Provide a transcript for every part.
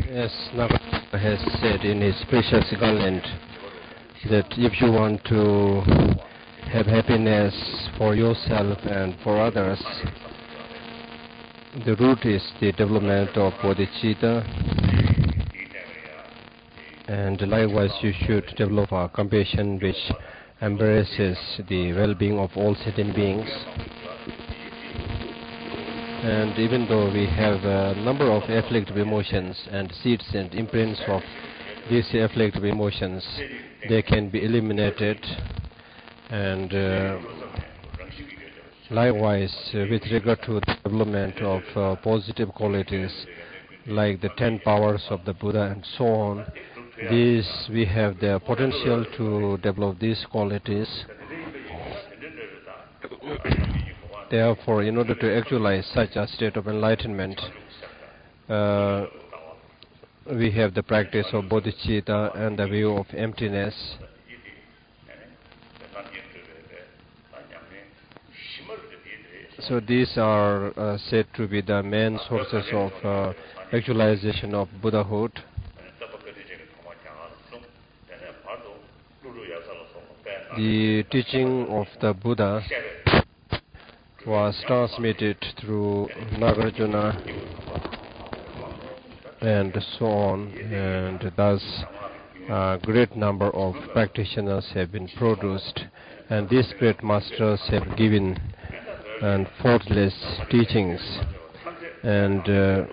As Nagarjuna has said in his precious garland, that if you want to have happiness for yourself and for others, the root is the development of bodhicitta, and likewise you should develop a compassion which embraces the well-being of all sentient beings. And even though we have a number of afflictive emotions and seeds and imprints of these afflictive emotions, they can be eliminated. And likewise, with regard to the development of positive qualities like the 10 powers of the Buddha and so on, these we have the potential to develop these qualities. Therefore, in order to actualize such a state of enlightenment, we have the practice of bodhicitta and the view of emptiness. So these are said to be the main sources of actualization of Buddhahood. The teaching of the Buddha was transmitted through Nagarjuna and so on, and thus a great number of practitioners have been produced, and these great masters have given and faultless teachings. And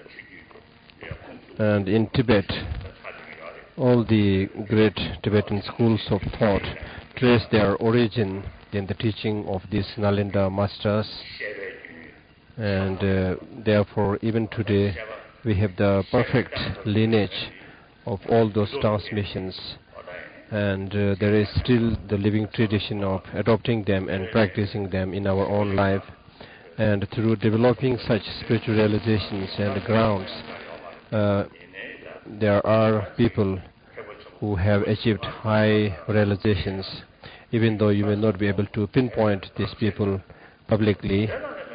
in Tibet, all the great Tibetan schools of thought trace their origin in the teaching of these Nalinda masters, and therefore even today we have the perfect lineage of all those transmissions, and there is still the living tradition of adopting them and practicing them in our own life. And through developing such spiritual realizations and grounds, there are people who have achieved high realizations, even though you may not be able to pinpoint these people publicly.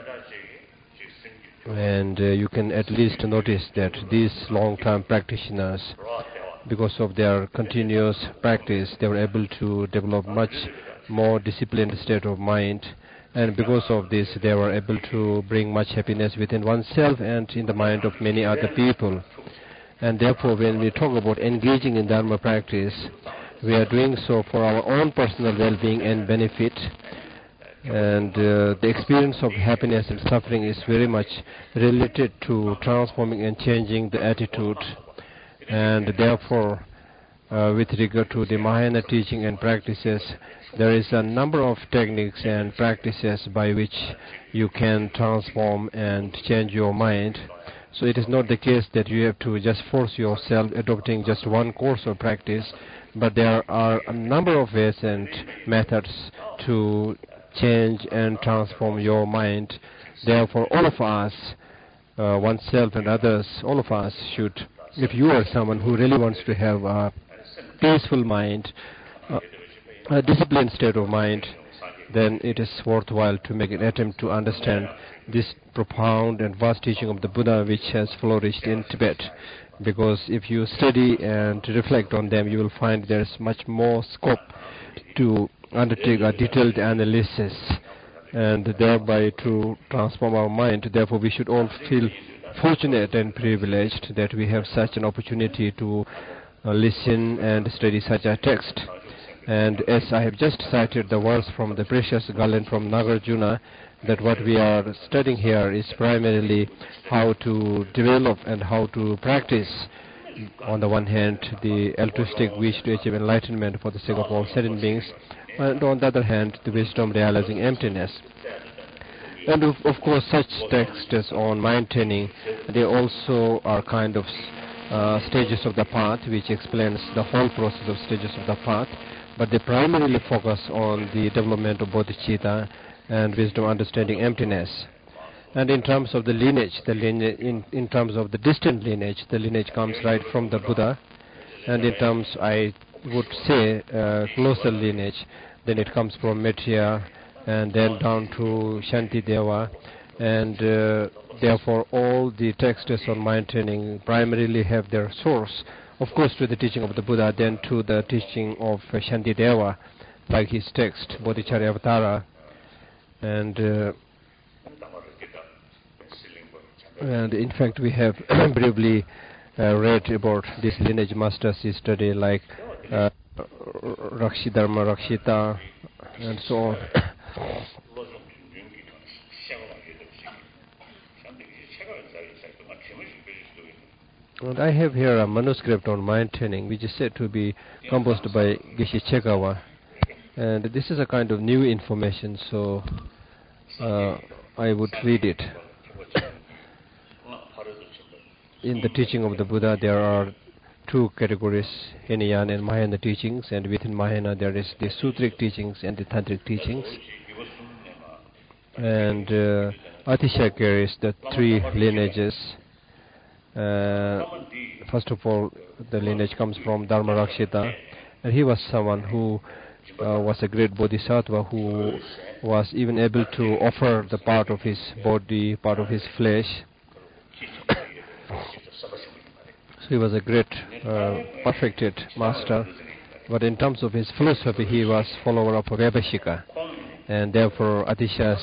And you can at least notice that these long-term practitioners, because of their continuous practice, they were able to develop much more disciplined state of mind, and because of this they were able to bring much happiness within oneself and in the mind of many other people. And therefore, when we talk about engaging in Dharma practice, we are doing so for our own personal well-being and benefit. And the experience of happiness and suffering is very much related to transforming and changing the attitude. And therefore, with regard to the Mahayana teaching and practices, there is a number of techniques and practices by which you can transform and change your mind. So it is not the case that you have to just force yourself adopting just one course of practice, but there are a number of ways and methods to change and transform your mind. Therefore, all of us, oneself and others, all of us should, if you are someone who really wants to have a peaceful mind, a disciplined state of mind, then it is worthwhile to make an attempt to understand this profound and vast teaching of the Buddha, which has flourished in Tibet. Because if you study and reflect on them, you will find there is much more scope to undertake a detailed analysis and thereby to transform our mind. Therefore, we should all feel fortunate and privileged that we have such an opportunity to listen and study such a text. And as I have just cited the verse from the precious garland from Nagarjuna, that what we are studying here is primarily how to develop and how to practice, on the one hand, the altruistic wish to achieve enlightenment for the sake of all sentient beings, and on the other hand, the wisdom realizing emptiness. And of course, such texts on mind training, they also are kind of stages of the path, which explains the whole process of stages of the path, but they primarily focus on the development of bodhicitta and wisdom understanding emptiness. And in terms of the lineage, in terms of the distant lineage, the lineage comes right from the Buddha. And in terms, I would say, closer lineage, then it comes from Metteyya and then down to Shantideva. And Therefore, all the texts on mind training primarily have their source, of course, to the teaching of the Buddha, then to the teaching of Shantideva, like his text, Bodhicharya Avatara, and in fact, we have briefly read about this lineage master's study, like Rakshidharma Rakshita, and so on. And I have here a manuscript on mind training, which is said to be composed by Geshe Chegawa. And this is a kind of new information, so I would read it. In the teaching of the Buddha, there are two categories, Hinayana and Mahayana teachings, and within Mahayana there is the Sutric teachings and the Tantric teachings. And Atisha carries the three lineages. First of all, the lineage comes from Dharma Rakshita, and he was someone who was a great bodhisattva who was even able to offer the part of his body, part of his flesh. So he was a great perfected master, but in terms of his philosophy, he was follower of Vaibhashika, and therefore Atisha's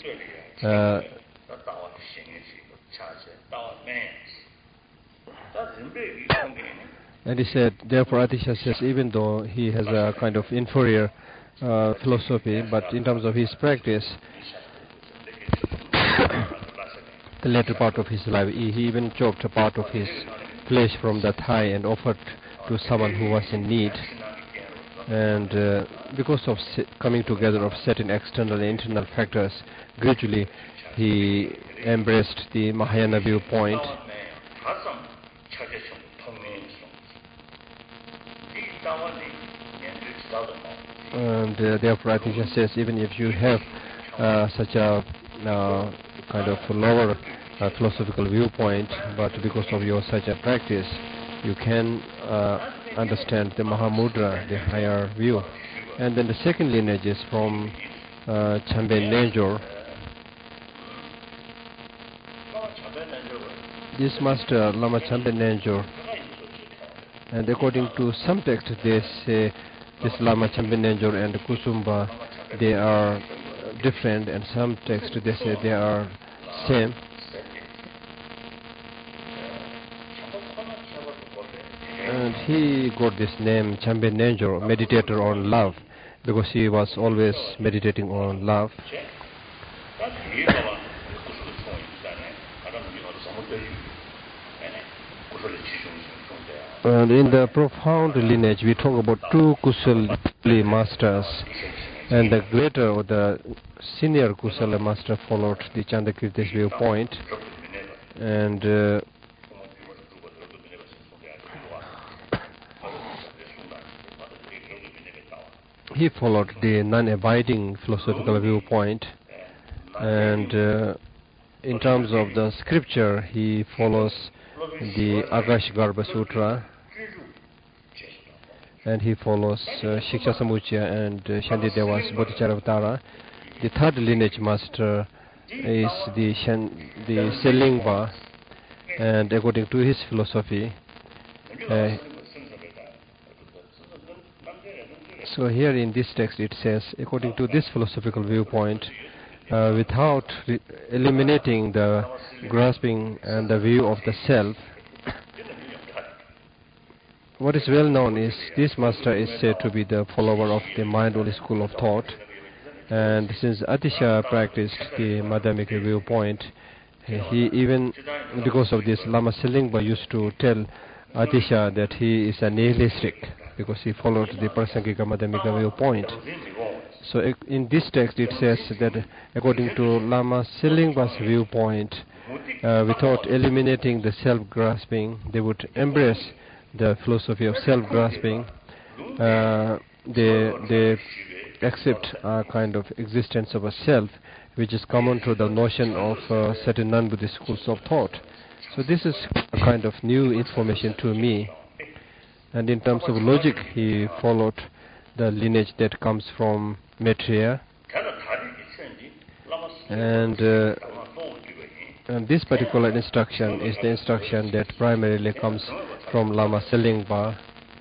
and he said, therefore Atisha says, even though he has a kind of inferior philosophy, but in terms of his practice, the later part of his life, he even chopped a part of his flesh from the thigh and offered to someone who was in need. And because of coming together of certain external and internal factors, gradually he embraced the Mahayana viewpoint. And therefore Atisha says, even if you have such a kind of lower philosophical viewpoint, but because of your such a practice, you can understand the Mahamudra, the higher view. And then the second lineage is from Chamben Nenjor. This master, Lama Chamben Nenjor, and according to some texts, they say this Lama Chamben Nenjor and Kusumba, they are different, and some texts they say they are same. And he got this name Chamben Nenjor, meditator on love, because he was always meditating on love. And in the profound lineage, we talk about two Kusali masters, and the greater or the senior Kusala master followed the Chandakirti's viewpoint, and he followed the non-abiding philosophical viewpoint, and in terms of the scripture, he follows the Akashgarbha Sutra, and he follows Shiksha Samuchaya and Shantideva's Bodhicharya Avatara. The third lineage master is the Selingpa, and according to his philosophy, so here in this text it says, according to this philosophical viewpoint, without eliminating the grasping and the view of the self, what is well known is this master is said to be the follower of the mind-only school of thought. And since Atisha practiced the Madhyamika viewpoint, he even, because of this, Lama Selingpa used to tell Atisha that he is a nihilistic, because he followed the Prasangika Madhyamika viewpoint. So in this text it says that according to Lama Selingpa's viewpoint, without eliminating the self-grasping, they would embrace the philosophy of self-grasping. They accept a kind of existence of a self, which is common to the notion of certain non-Buddhist schools of thought. So this is a kind of new information to me. And in terms of logic, he followed the lineage that comes from Maitreya. And And this particular instruction is the instruction that primarily comes from Lama Selingpa.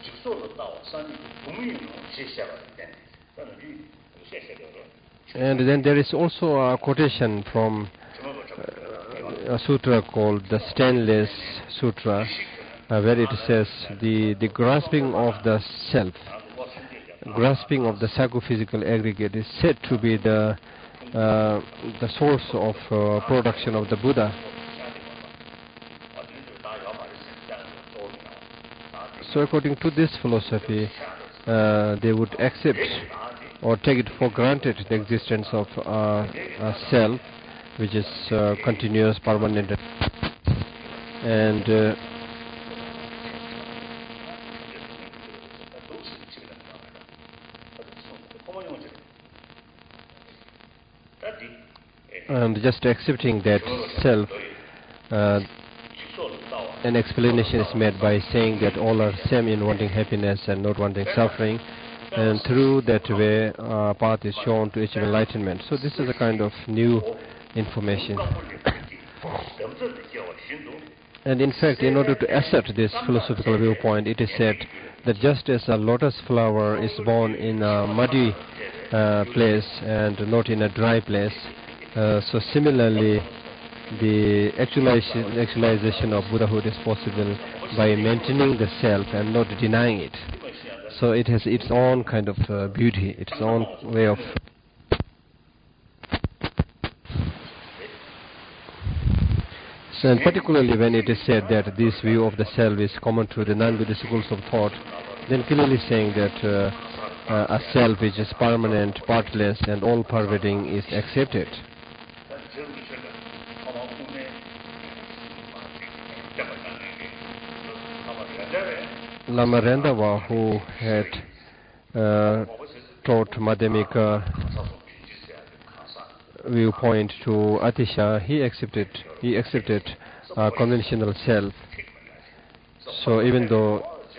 And then there is also a quotation from a sutra called the Stainless Sutra, where it says the grasping of the self, grasping of the psychophysical aggregate is said to be the source of production of the Buddha. So according to this philosophy, they would accept or take it for granted the existence of a self which is continuous, permanent, and just accepting that self, an explanation is made by saying that all are same in wanting happiness and not wanting suffering, and through that way path is shown to achieve enlightenment. So this is a kind of new information. And in fact, in order to assert this philosophical viewpoint, it is said that just as a lotus flower is born in a muddy place and not in a dry place, so similarly the actualization of Buddhahood is possible by maintaining the self and not denying it. So it has its own kind of beauty, its own way of. So, and particularly when it is said that this view of the self is common to the non-Buddhist schools of thought, then clearly saying that a self which is permanent, partless, and all-pervading is accepted. Lama Rendava, who had taught Madhyamika viewpoint to Atisha, he accepted conventional self. So even though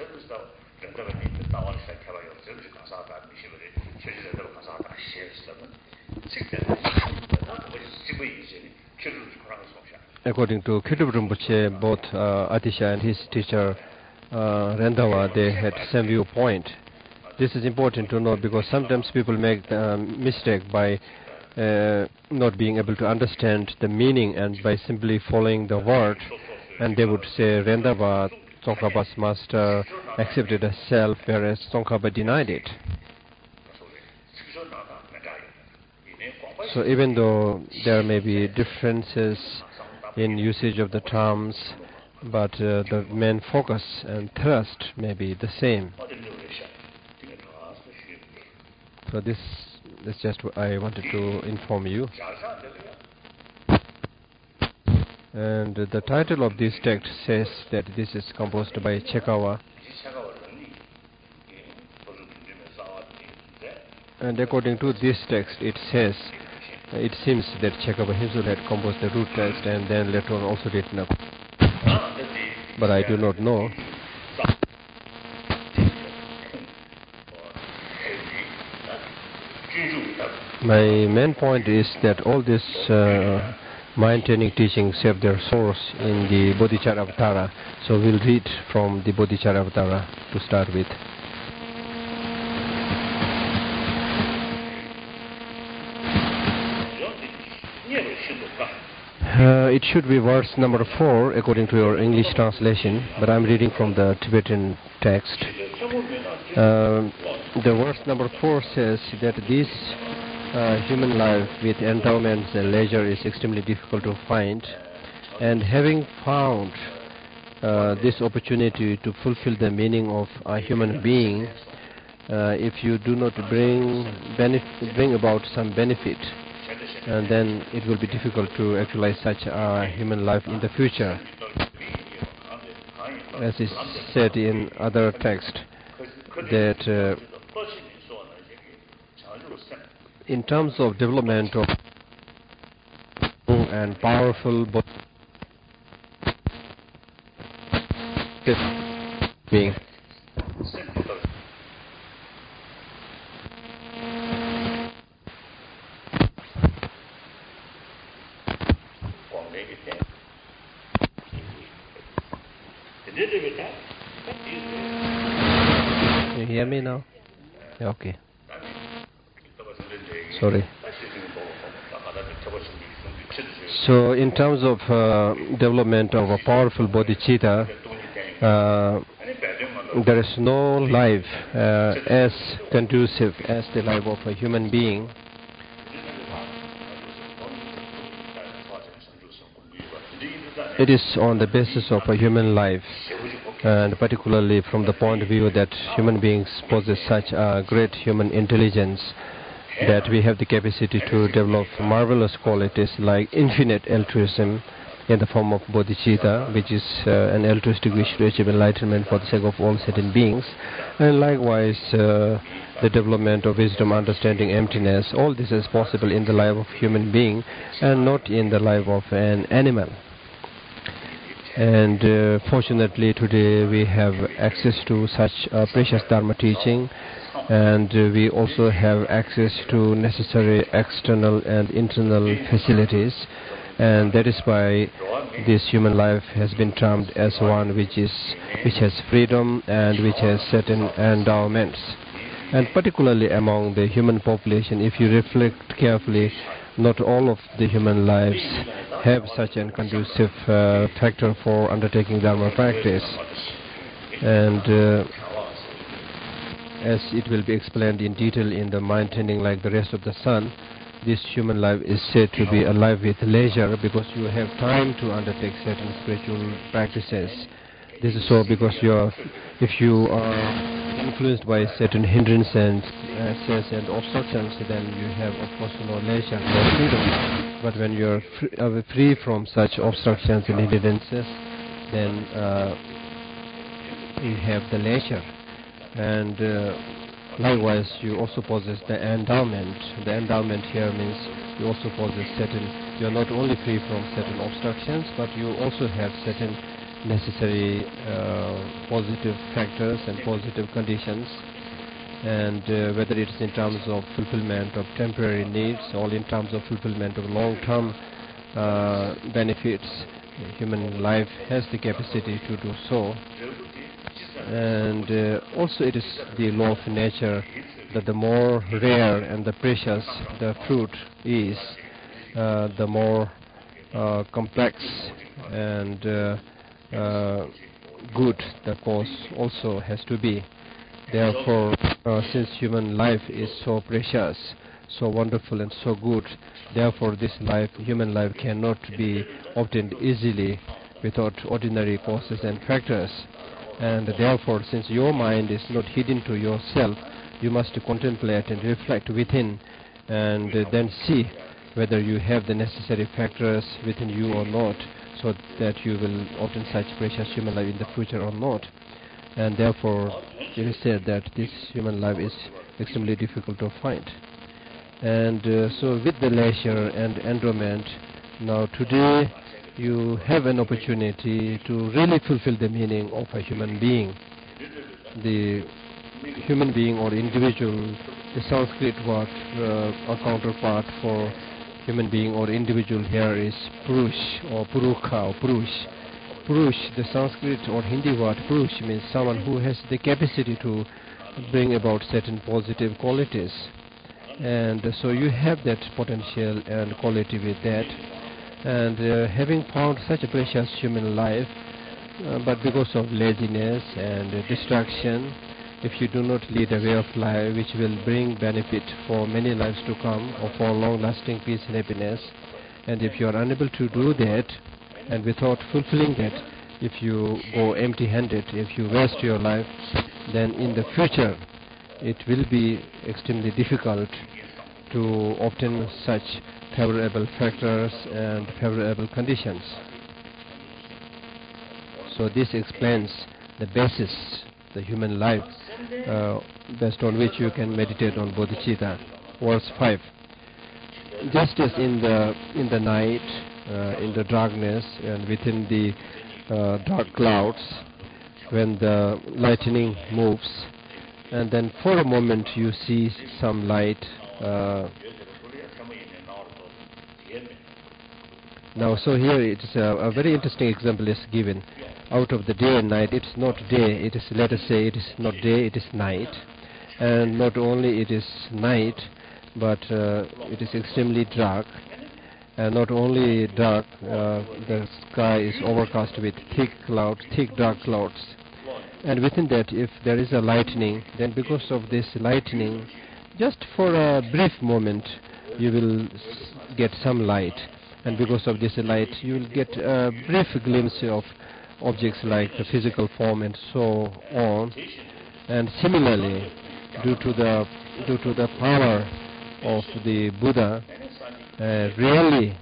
according to Kyudo Rinpoche, both Atisha and his teacher Rendava, they had same viewpoint. This is important to know because sometimes people make the mistake by not being able to understand the meaning and by simply following the word, and they would say Rendava, Tsongkhapa's master, accepted as self, whereas Tsongkhapa denied it. So even though there may be differences in usage of the terms, but the main focus and thrust may be the same. So this is just what I wanted to inform you. And the title of this text says that this is composed by Chekawa. And according to this text, it seems that Chekawa himself had composed the root text and then later on also written up. But I do not know. My main point is that all these mind-training teachings have their source in the Bodhicharyavatara. So we'll read from the Bodhicharyavatara to start with. It should be verse number 4 according to your English translation, but I'm reading from the Tibetan text. The verse number 4 says that this human life with endowments and leisure is extremely difficult to find, and having found this opportunity to fulfill the meaning of a human being, if you do not bring about some benefit, and then it will be difficult to actualize such a human life in the future. As is said in other texts, that in terms of development of and powerful being, You hear me now? Yeah, okay. Sorry. So, in terms of development of a powerful bodhicitta, there is no life as conducive as the life of a human being. It is on the basis of a human life, and particularly from the point of view that human beings possess such a great human intelligence that we have the capacity to develop marvelous qualities like infinite altruism in the form of bodhicitta, which is an altruistic wish to achieve enlightenment for the sake of all sentient beings, and likewise the development of wisdom, understanding, emptiness. All this is possible in the life of human being and not in the life of an animal. And fortunately today we have access to such precious Dharma teaching, and we also have access to necessary external and internal facilities, and that is why this human life has been termed as one which has freedom and which has certain endowments. And particularly among the human population, if you reflect carefully, not all of the human lives have such a conducive factor for undertaking Dharma practice. And as it will be explained in detail in the Mind Tending Like the Rest of the Sun, this human life is said to be alive with leisure because you have time to undertake certain spiritual practices. This is so because if you are influenced by certain hindrances and obstructions, then you have, of course, no leisure, no freedom. But when you are free from such obstructions and hindrances, then you have the leisure. And likewise, you also possess the endowment. The endowment here means you also possess certain, you are not only free from certain obstructions, but you also have certain necessary positive factors and positive conditions. And whether it is in terms of fulfillment of temporary needs or in terms of fulfillment of long-term benefits, human life has the capacity to do so. And also it is the law of nature that the more rare and the precious the fruit is, the more complex and good the cause also has to be. Therefore, since human life is so precious, so wonderful and so good, therefore this life, human life, cannot be obtained easily without ordinary causes and factors. And therefore, since your mind is not hidden to yourself, you must contemplate and reflect within, and then see whether you have the necessary factors within you or not, so that you will obtain such precious human life in the future or not. And therefore, it is said that this human life is extremely difficult to find. And so with the leisure and endowment, now today you have an opportunity to really fulfill the meaning of a human being. The human being or individual, the Sanskrit word, a counterpart for human being or individual here is Purush or Purukha or Purush. Purush, the Sanskrit or Hindi word Purush, means someone who has the capacity to bring about certain positive qualities. And so you have that potential and quality with that. And having found such a precious human life, but because of laziness and distraction, if you do not lead a way of life which will bring benefit for many lives to come or for long-lasting peace and happiness, and if you are unable to do that, and without fulfilling that, if you go empty-handed, if you waste your life, then in the future it will be extremely difficult to obtain such favorable factors and favorable conditions. So this explains the basis, the human life, based on which you can meditate on bodhicitta. Verse 5. Just as in the night, in the darkness and within the dark clouds, when the lightning moves, and then for a moment you see some light Now, so here it is a very interesting example is given. Out of the day and night, it's not day, it is, let us say, it is not day, it is night. And not only it is night, but it is extremely dark. And not only dark, the sky is overcast with thick clouds, thick dark clouds. And within that, if there is a lightning, then because of this lightning, just for a brief moment, you will get some light. And because of this light, you will get a brief glimpse of objects like the physical form and so on. And similarly, due to the power of the Buddha, really,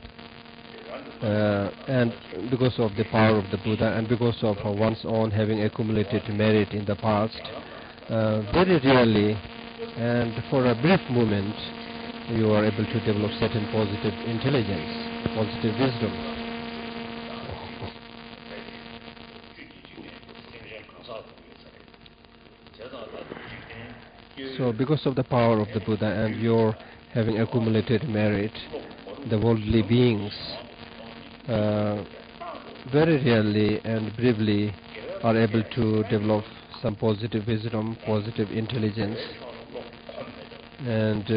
and because of the power of the Buddha and because of one's own having accumulated merit in the past, very rarely and for a brief moment, you are able to develop certain positive intelligence, positive wisdom. So because of the power of the Buddha and your having accumulated merit, the worldly beings very rarely and briefly are able to develop some positive wisdom, positive intelligence. And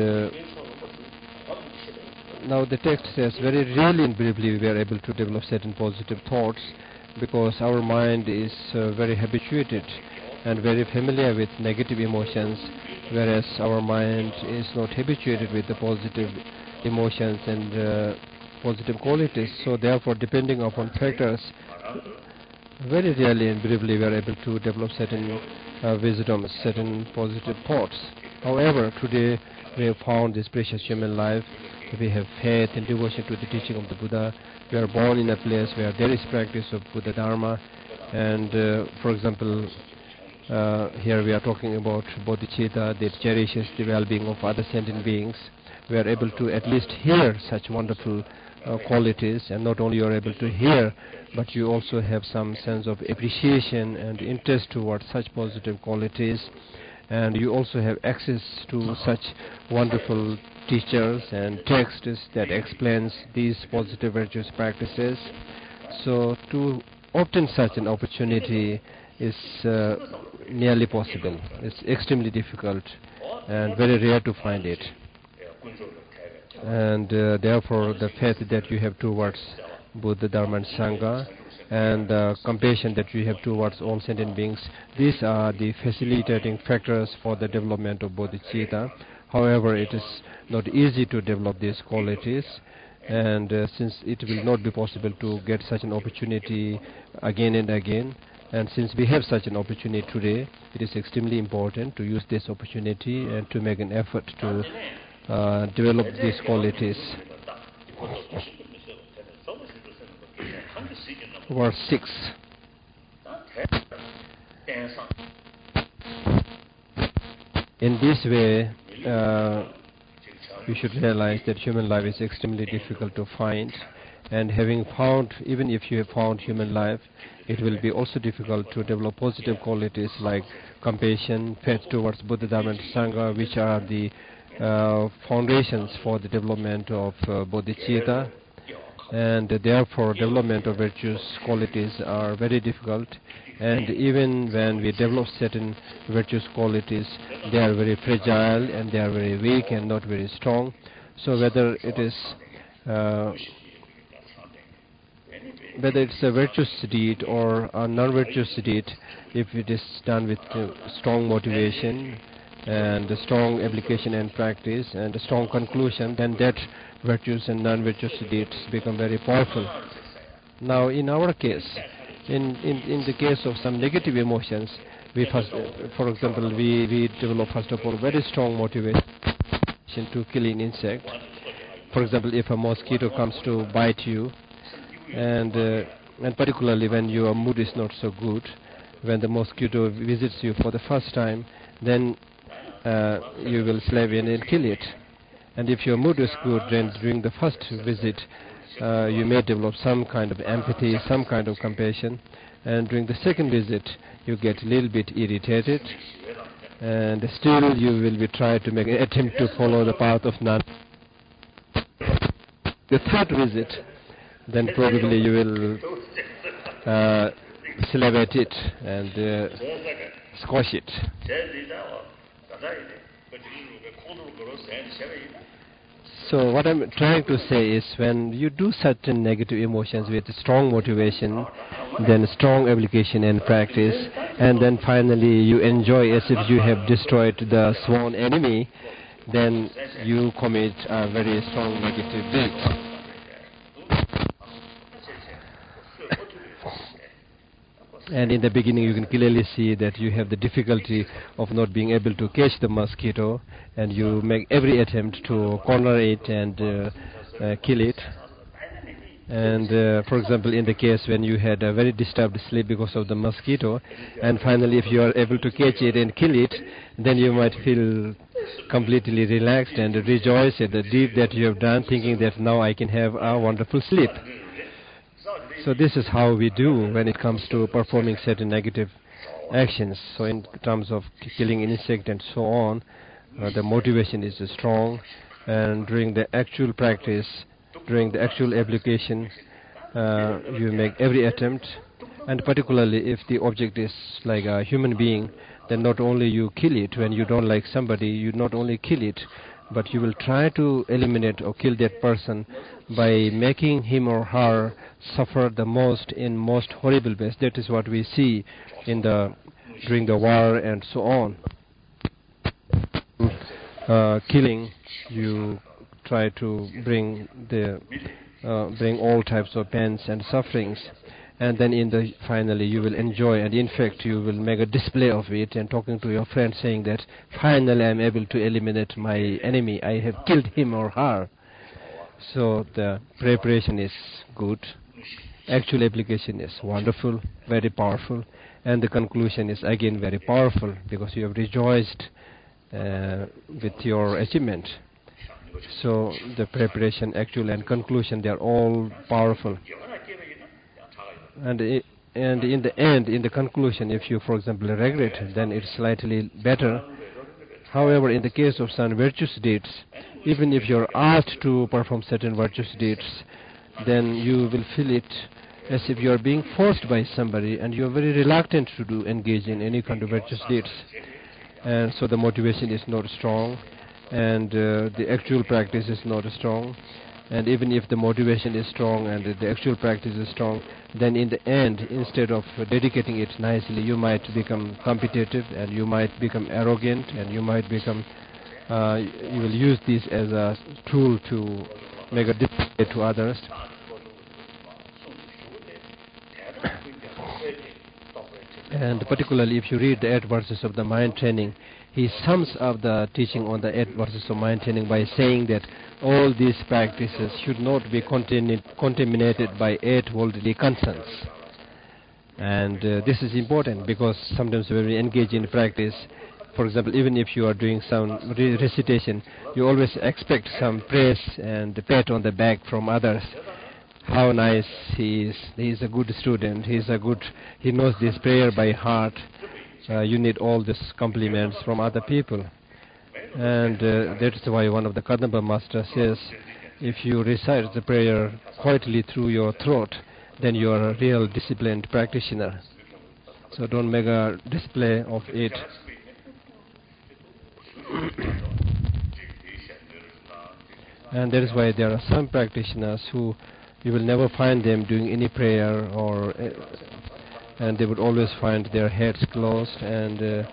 now the text says very rarely and briefly we are able to develop certain positive thoughts, because our mind is very habituated and very familiar with negative emotions, whereas our mind is not habituated with the positive emotions and positive qualities. So therefore, depending upon factors, very rarely and briefly we are able to develop certain wisdom, certain positive thoughts. However, today we have found this precious human life. We have faith and devotion to the teaching of the Buddha. We are born in a place where there is practice of Buddha Dharma. And for example, here we are talking about bodhicitta that cherishes the well-being of other sentient beings. We are able to at least hear such wonderful qualities, and not only you are able to hear, but you also have some sense of appreciation and interest towards such positive qualities, and you also have access to such wonderful teachers and texts that explains these positive virtuous practices. So to obtain such an opportunity is nearly possible. It's extremely difficult and very rare to find it. And therefore the faith that you have towards Buddha, Dharma and Sangha, and the compassion that you have towards all sentient beings, these are the facilitating factors for the development of bodhicitta. However, it is not easy to develop these qualities, and since it will not be possible to get such an opportunity again and again, and since we have such an opportunity today, it is extremely important to use this opportunity and to make an effort to develop these qualities. Verse 6. In this way, you should realize that human life is extremely difficult to find, and having found, even if you have found human life, it will be also difficult to develop positive qualities like compassion, faith towards Buddha, Dharma and Sangha, which are the foundations for the development of bodhicitta. And therefore development of virtuous qualities are very difficult, and even when we develop certain virtuous qualities, they are very fragile and they are very weak and not very strong. So whether it's a virtuous deed or a non-virtuous deed, if it is done with strong motivation and a strong application and practice and a strong conclusion, then that virtuous and non-virtuous deeds become very powerful. Now in our case, in the case of some negative emotions, we first, for example, we develop first of all very strong motivation to kill an insect. For example, if a mosquito comes to bite you, and particularly when your mood is not so good, when the mosquito visits you for the first time, then you will slave in and kill it. And if your mood is good, then during the first visit, you may develop some kind of empathy, some kind of compassion. And during the second visit, you get a little bit irritated, and still you will be trying to make an attempt to follow the path of non. The third visit, then probably you will salivate it and squash it. So what I'm trying to say is, when you do certain negative emotions with strong motivation, then strong application and practice, and then finally you enjoy as if you have destroyed the sworn enemy, then you commit a very strong negative deed. And in the beginning, you can clearly see that you have the difficulty of not being able to catch the mosquito, and you make every attempt to corner it and kill it. And for example, in the case when you had a very disturbed sleep because of the mosquito, and finally if you are able to catch it and kill it, then you might feel completely relaxed and rejoice at the deed that you have done, thinking that now I can have a wonderful sleep. So this is how we do when it comes to performing certain negative actions. So in terms of killing an insect and so on, the motivation is strong, and during the actual practice, during the actual application, you make every attempt. And particularly if the object is like a human being, then not only you kill it. When you don't like somebody, you not only kill it, but you will try to eliminate or kill that person by making him or her suffer the most in most horrible ways. That is what we see in during the war and so on. Killing, you try to bring all types of pains and sufferings, and then finally you will enjoy, and in fact you will make a display of it and talking to your friend saying that finally I am able to eliminate my enemy, I have killed him or her. So the preparation is good, actual application is wonderful, very powerful, and the conclusion is again very powerful because you have rejoiced with your achievement. So the preparation, actual and conclusion, they are all powerful. And in the end, in the conclusion, if you, for example, regret, then it's slightly better. However, in the case of some virtuous deeds, even if you're asked to perform certain virtuous deeds, then you will feel it as if you are being forced by somebody, and you are very reluctant to engage in any kind of virtuous deeds. And so the motivation is not strong, and the actual practice is not strong. And even if the motivation is strong and the actual practice is strong, then in the end, instead of dedicating it nicely, you might become competitive, and you might become arrogant, and you might become you will use this as a tool to make a display to others. And particularly if you read the 8 verses of the mind training, he sums up the teaching on the 8 verses of mind training by saying that all these practices should not be contaminated by 8 worldly concerns. And this is important because sometimes when we engage in practice, for example, even if you are doing some recitation, you always expect some praise and pat on the back from others. How nice he is! He is a good student. He knows this prayer by heart. You need all these compliments from other people, and that's why one of the Kadamba Master says, if you recite the prayer quietly through your throat, then you are a real disciplined practitioner. So don't make a display of it. And that is why there are some practitioners who you will never find them doing any prayer, and they would always find their heads closed, and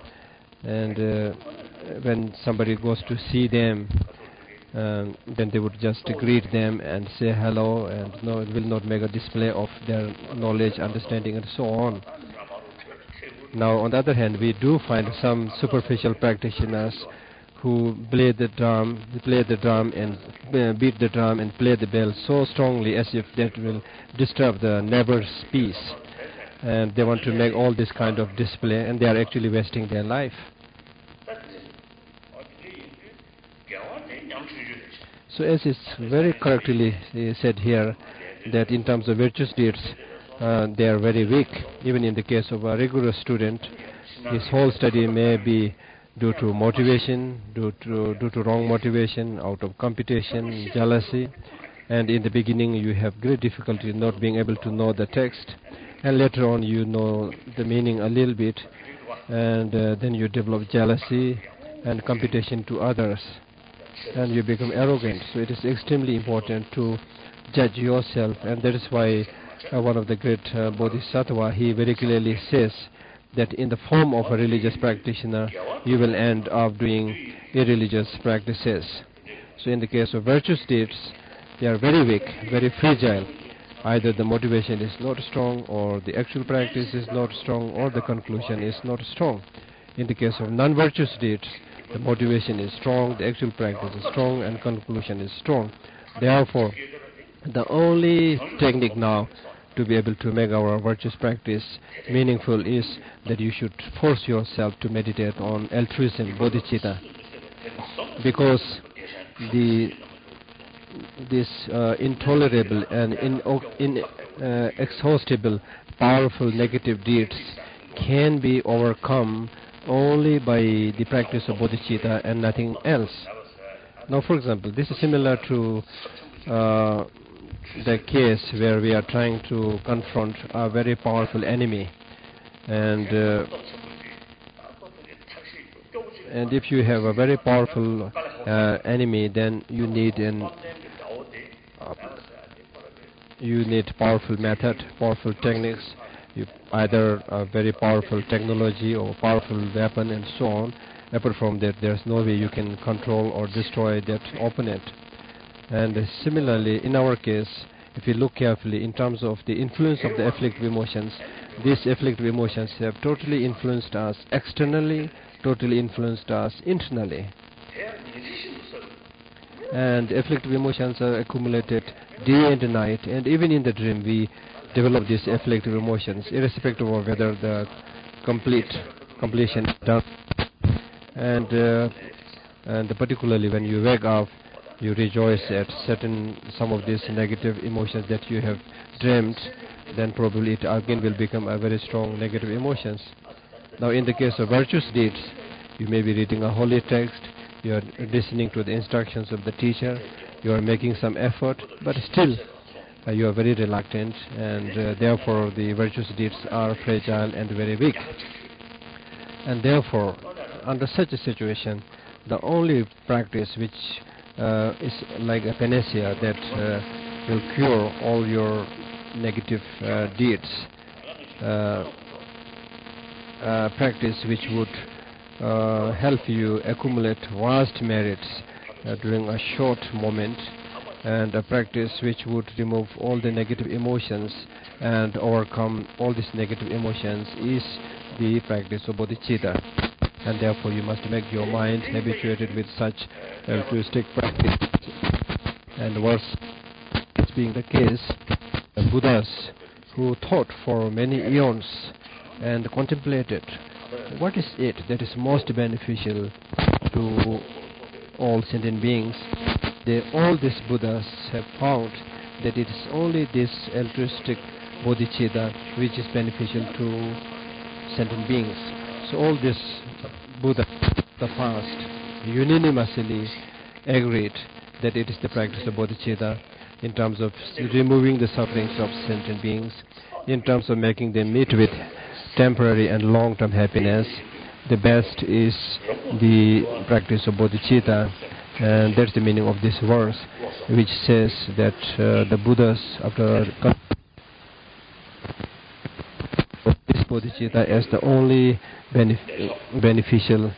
when somebody goes to see them, then they would just greet them and say hello, and it will not make a display of their knowledge, understanding, and so on. Now, on the other hand, we do find some superficial practitioners who play the drum and beat the drum and play the bell so strongly as if that will disturb the neighbor's peace. And they want to make all this kind of display, and they are actually wasting their life. So as is very correctly said here, that in terms of virtuous deeds, they are very weak. Even in the case of a rigorous student, his whole study may be due to motivation, due to wrong motivation, out of competition, jealousy, And in the beginning you have great difficulty not being able to know the text, and later on you know the meaning a little bit, and then you develop jealousy and competition to others, and you become arrogant. So it is extremely important to judge yourself, and that is why one of the great bodhisattva, he very clearly says that in the form of a religious practitioner you will end up doing irreligious practices. So in the case of virtuous deeds, they are very weak, very fragile. Either the motivation is not strong, or the actual practice is not strong, or the conclusion is not strong. In the case of non-virtuous deeds, the motivation is strong, the actual practice is strong, and conclusion is strong. Therefore, the only technique now to be able to make our virtuous practice meaningful is that you should force yourself to meditate on altruism, bodhicitta, because this intolerable and inexhaustible, powerful negative deeds can be overcome only by the practice of bodhicitta and nothing else. Now, for example, this is similar to the case where we are trying to confront a very powerful enemy, and if you have a very powerful enemy, then you need powerful method, powerful techniques, either a very powerful technology or powerful weapon and so on. Apart from that, there's no way you can control or destroy that opponent. And similarly, in our case, if you look carefully in terms of the influence of the afflictive emotions, these afflictive emotions have totally influenced us externally, totally influenced us internally. And afflictive emotions are accumulated day and night, and even in the dream we develop these afflictive emotions, irrespective of whether the completion is done. And particularly when you wake up, you rejoice at some of these negative emotions that you have dreamt, then probably it again will become a very strong negative emotions. Now, in the case of virtuous deeds, you may be reading a holy text, you are listening to the instructions of the teacher, you are making some effort, but still you are very reluctant, and therefore the virtuous deeds are fragile and very weak. And therefore, under such a situation, the only practice which is like a panacea that will cure all your negative deeds, practice which would help you accumulate vast merits during a short moment, and a practice which would remove all the negative emotions and overcome all these negative emotions is the practice of bodhicitta. And therefore you must make your mind habituated with such altruistic practice. And worse being the case, the Buddhas who thought for many eons and contemplated what is it that is most beneficial to all sentient beings, all these Buddhas have found that it is only this altruistic bodhicitta which is beneficial to sentient beings. So all this Buddha, the past, unanimously agreed that it is the practice of bodhicitta in terms of removing the sufferings of sentient beings, in terms of making them meet with temporary and long-term happiness. The best is the practice of bodhicitta, and that's the meaning of this verse, which says that the Buddhas, after this bodhicitta as the only beneficial.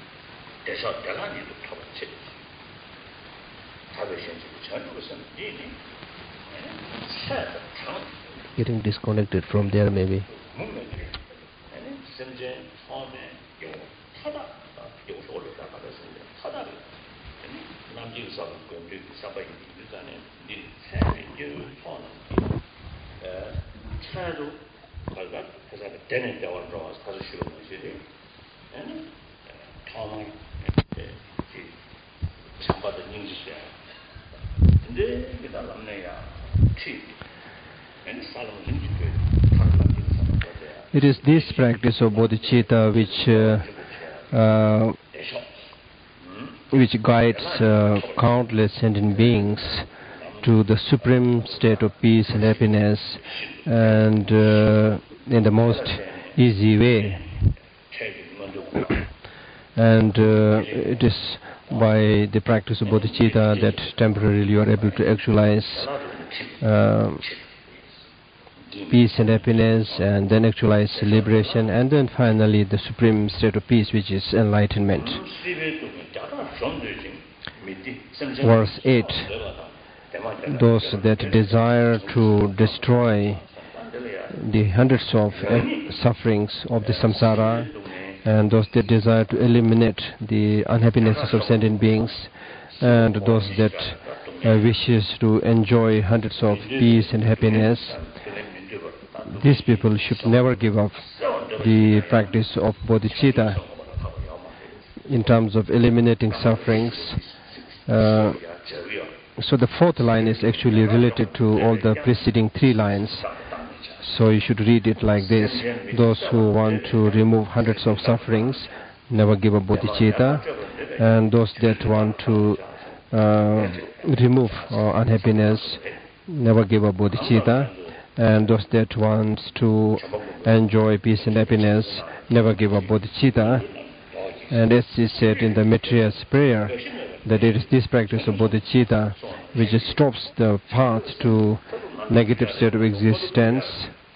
Getting disconnected from there maybe. It is this practice of bodhicitta which guides countless sentient beings to the supreme state of peace and happiness, and in the most easy way. And it is by the practice of bodhicitta that temporarily you are able to actualize peace and happiness, and then actualize liberation, and then finally the supreme state of peace, which is enlightenment. Verse 8. Those that desire to destroy the hundreds of sufferings of the samsara, and those that desire to eliminate the unhappinesses of sentient beings, and those that wishes to enjoy hundreds of peace and happiness, these people should never give up the practice of bodhicitta in terms of eliminating sufferings. So the fourth line is actually related to all the preceding three lines. So you should read it like this: those who want to remove hundreds of sufferings never give up bodhicitta, and those that want to remove unhappiness never give up bodhicitta, and those that want to enjoy peace and happiness never give up bodhicitta. And as is said in the Maitreya's prayer, that it is this practice of bodhicitta which stops the path to negative state of existence,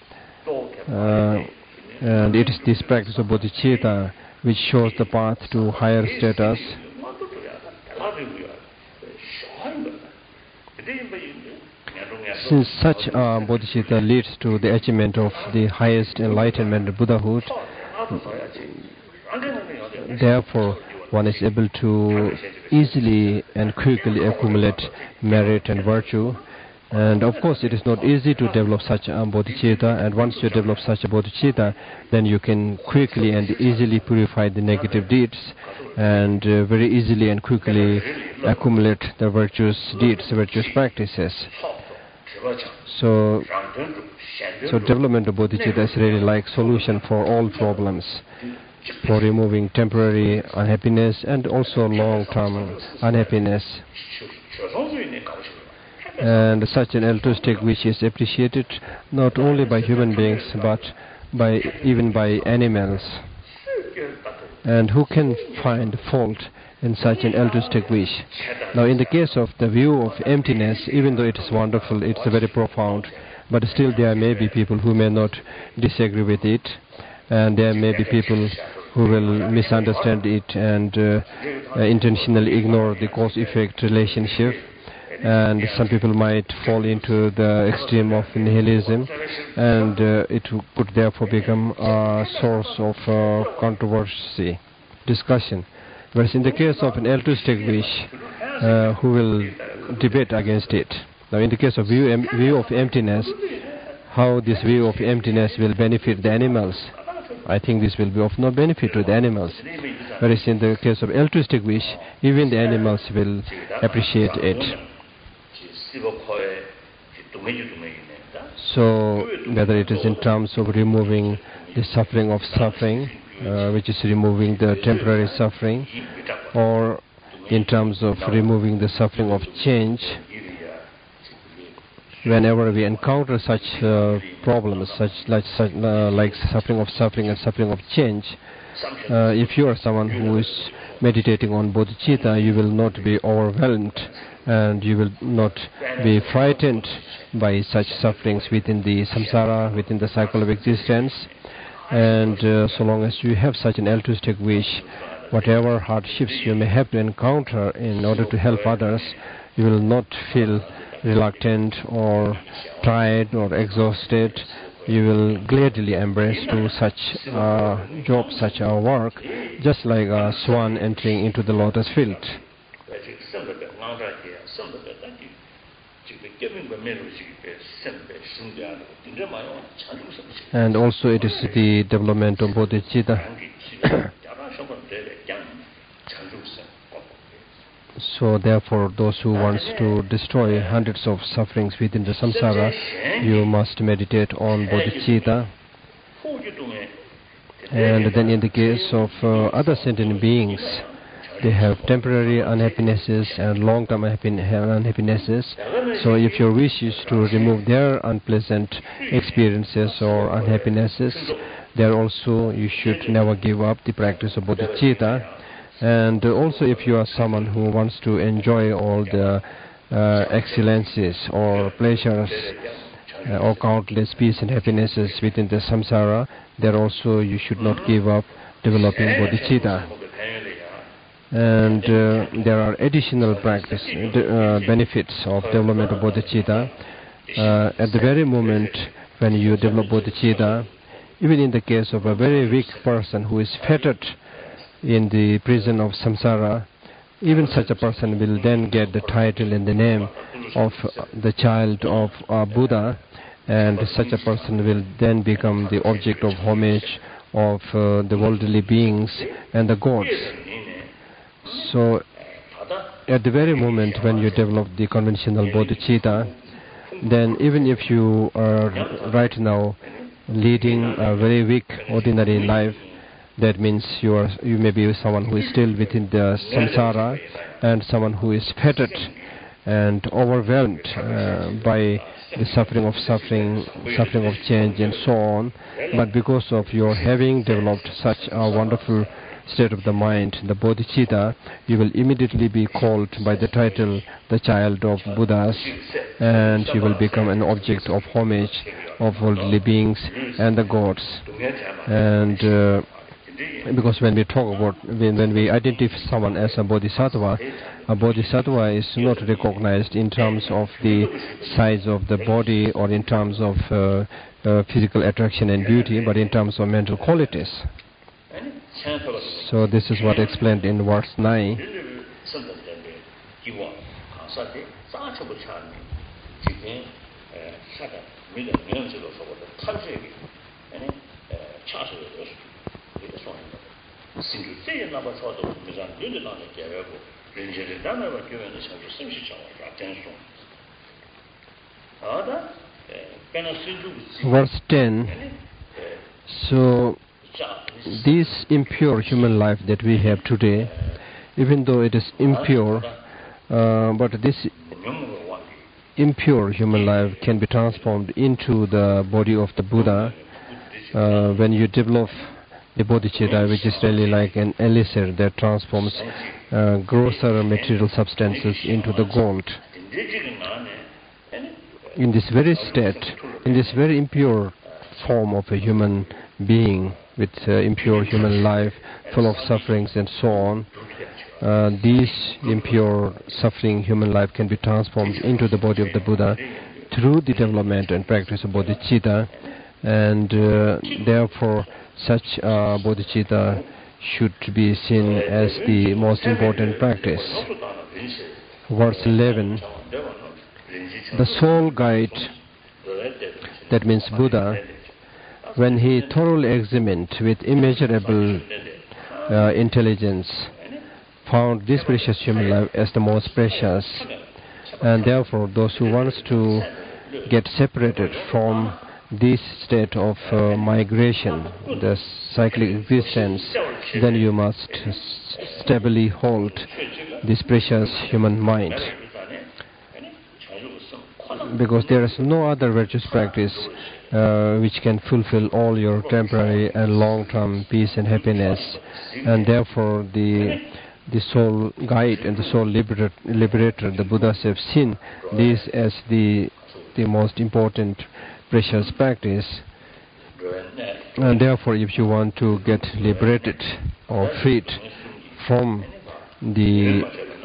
and it is this practice of bodhicitta which shows the path to higher status. Since such bodhicitta leads to the achievement of the highest enlightenment, Buddhahood, therefore one is able to easily and quickly accumulate merit and virtue. And of course it is not easy to develop such a bodhicitta, and once you develop such a bodhicitta, then you can quickly and easily purify the negative deeds, and very easily and quickly accumulate the virtuous deeds, virtuous practices. So development of bodhicitta is really like solution for all problems, for removing temporary unhappiness and also long-term unhappiness. And such an altruistic wish is appreciated not only by human beings but even by animals. And who can find fault in such an altruistic wish? Now, in the case of the view of emptiness, even though it is wonderful, it's very profound, but still there may be people who may not disagree with it, and there may be people who will misunderstand it and intentionally ignore the cause-effect relationship. And some people might fall into the extreme of nihilism, and it could therefore become a source of controversy, discussion. Whereas in the case of an altruistic wish, who will debate against it? Now, in the case of view of emptiness, how this view of emptiness will benefit the animals? I think this will be of no benefit to the animals. Whereas in the case of altruistic wish, even the animals will appreciate it. So whether it is in terms of removing the suffering of suffering, which is removing the temporary suffering, or in terms of removing the suffering of change, whenever we encounter such problems, like suffering of suffering and suffering of change, if you are someone who is meditating on bodhicitta, you will not be overwhelmed, and you will not be frightened by such sufferings within the samsara, within the cycle of existence. And so long as you have such an altruistic wish, whatever hardships you may have to encounter in order to help others, you will not feel reluctant or tired or exhausted. You will gladly embrace to such job, such a work, just like a swan entering into the lotus field. And also it is the development of bodhicitta. So therefore, those who wants to destroy hundreds of sufferings within the samsara, you must meditate on bodhicitta. And then in the case of other sentient beings, They have temporary unhappinesses and long-term unhappinesses. So if your wish is to remove their unpleasant experiences or unhappinesses, there also you should never give up the practice of bodhicitta. And also if you are someone who wants to enjoy all the excellences or pleasures or countless peace and happinesses within the samsara, there also you should not give up developing bodhicitta. And there are additional practice benefits of development of bodhicitta. At the very moment when you develop bodhicitta, even in the case of a very weak person who is fettered in the prison of samsara, even such a person will then get the title and the name of the child of Buddha, and such a person will then become the object of homage of the worldly beings and the gods. So at the very moment when you develop the conventional bodhicitta, then even if you are right now leading a very weak ordinary life, that means you may be someone who is still within the samsara and someone who is fettered and overwhelmed by the suffering of change and so on. But because of your having developed such a wonderful state of the mind, the bodhicitta, you will immediately be called by the title the child of Buddhas, and you will become an object of homage of worldly beings and the gods. And because when we talk about, when we identify someone as a bodhisattva is not recognized in terms of the size of the body or in terms of physical attraction and beauty, but in terms of mental qualities. So this is what explained in verse 9. Verse 10. So this impure human life that we have today, even though it is impure, but this impure human life can be transformed into the body of the Buddha when you develop the bodhicitta, which is really like an elixir that transforms grosser material substances into the gold. In this very state, in this very impure form of a human being with impure human life full of sufferings and so on, this impure suffering human life can be transformed into the body of the Buddha through the development and practice of bodhicitta, and therefore such bodhicitta should be seen as the most important practice. Verse 11. The sole guide, that means Buddha, when he thoroughly examined with immeasurable intelligence, found this precious human life as the most precious, and therefore those who want to get separated from this state of migration, the cyclic existence, then you must stably hold this precious human mind, because there is no other virtuous practice which can fulfill all your temporary and long-term peace and happiness, and therefore the soul guide and the soul liberator, the Buddhas have seen this as the most important precious practice. And therefore if you want to get liberated or freed from the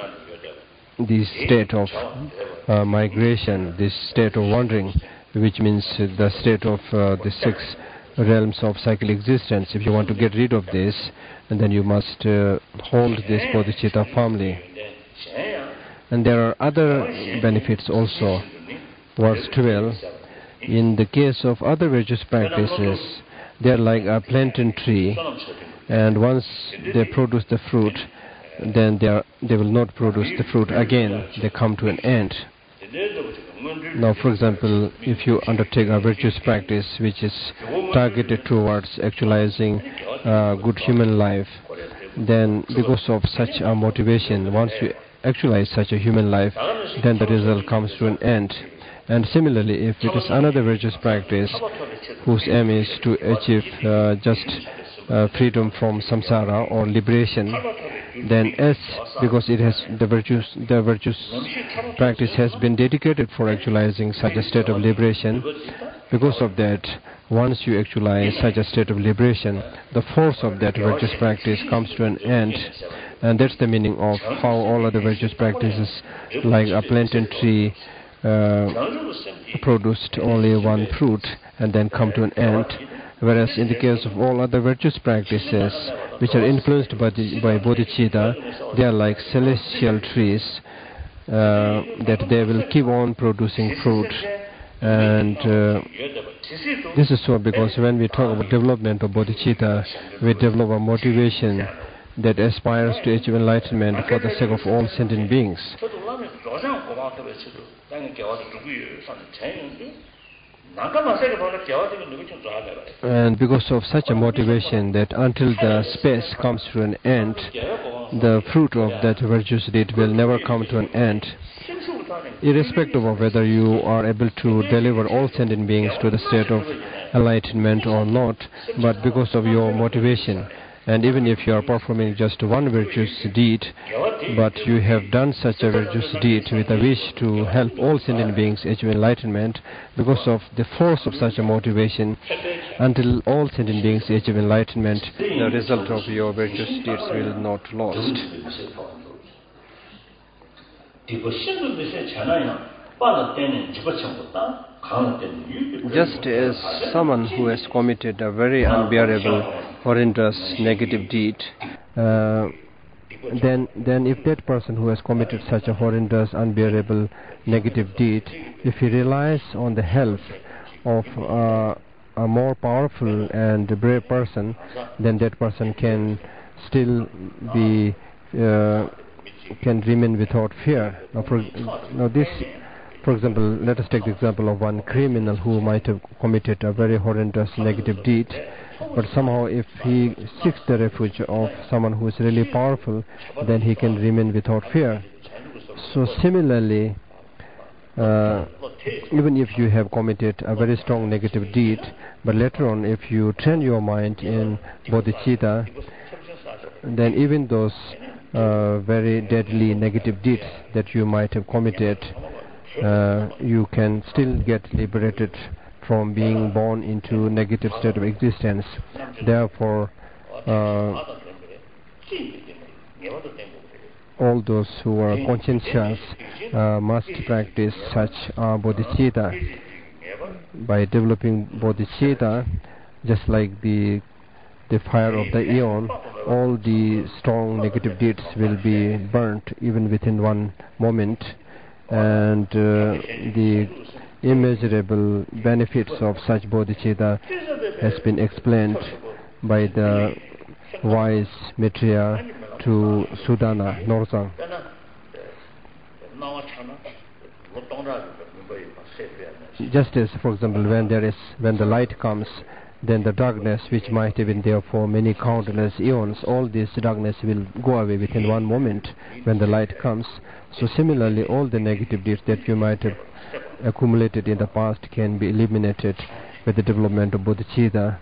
state of migration, this state of wandering, which means the state of the 6 realms of cyclic existence, if you want to get rid of this, and then you must hold this bodhicitta firmly. And there are other benefits also. Verse 12. In the case of other virtuous practices, they are like a plantain tree, and once they produce the fruit, then they will not produce the fruit again. They come to an end. Now, for example, if you undertake a virtuous practice which is targeted towards actualizing good human life, then because of such a motivation, once you actualize such a human life, then the result comes to an end. And similarly, if it is another virtuous practice whose aim is to achieve just freedom from samsara or liberation, then because it has the virtuous practice has been dedicated for actualizing such a state of liberation, because of that, once you actualize such a state of liberation, the force of that virtuous practice comes to an end. And that's the meaning of how all other virtuous practices, like a plantain tree, produced only one fruit and then come to an end. Whereas in the case of all other virtuous practices, which are influenced by bodhicitta, they are like celestial trees, that they will keep on producing fruit. And this is so because when we talk about development of bodhicitta, we develop a motivation that aspires to achieve enlightenment for the sake of all sentient beings. And because of such a motivation, that until the space comes to an end, the fruit of that virtuous deed will never come to an end, irrespective of whether you are able to deliver all sentient beings to the state of enlightenment or not. But because of your motivation, and even if you are performing just one virtuous deed, but you have done such a virtuous deed with a wish to help all sentient beings achieve enlightenment, because of the force of such a motivation, until all sentient beings achieve enlightenment, the result of your virtuous deeds will not lost. Just as someone who has committed a very unbearable, horrendous, negative deed, then if that person who has committed such a horrendous, unbearable, negative deed, if he relies on the help of a more powerful and brave person, then that person can still be can remain without fear. For example, let us take the example of one criminal who might have committed a very horrendous negative deed, but somehow if he seeks the refuge of someone who is really powerful, then he can remain without fear. So similarly, even if you have committed a very strong negative deed, but later on if you train your mind in bodhicitta, then even those very deadly negative deeds that you might have committed, you can still get liberated from being born into negative state of existence. Therefore, all those who are conscientious must practice such bodhicitta. By developing bodhicitta, just like the fire of the aeon, all the strong negative deeds will be burnt even within one moment, and the immeasurable benefits of such bodhicitta has been explained by the wise Maitreya to Sudana Norzang. Just as, for example, when the light comes, then the darkness which might have been there for many countless eons, all this darkness will go away within one moment when the light comes. So similarly, all the negative deeds that you might have accumulated in the past can be eliminated with the development of bodhicitta.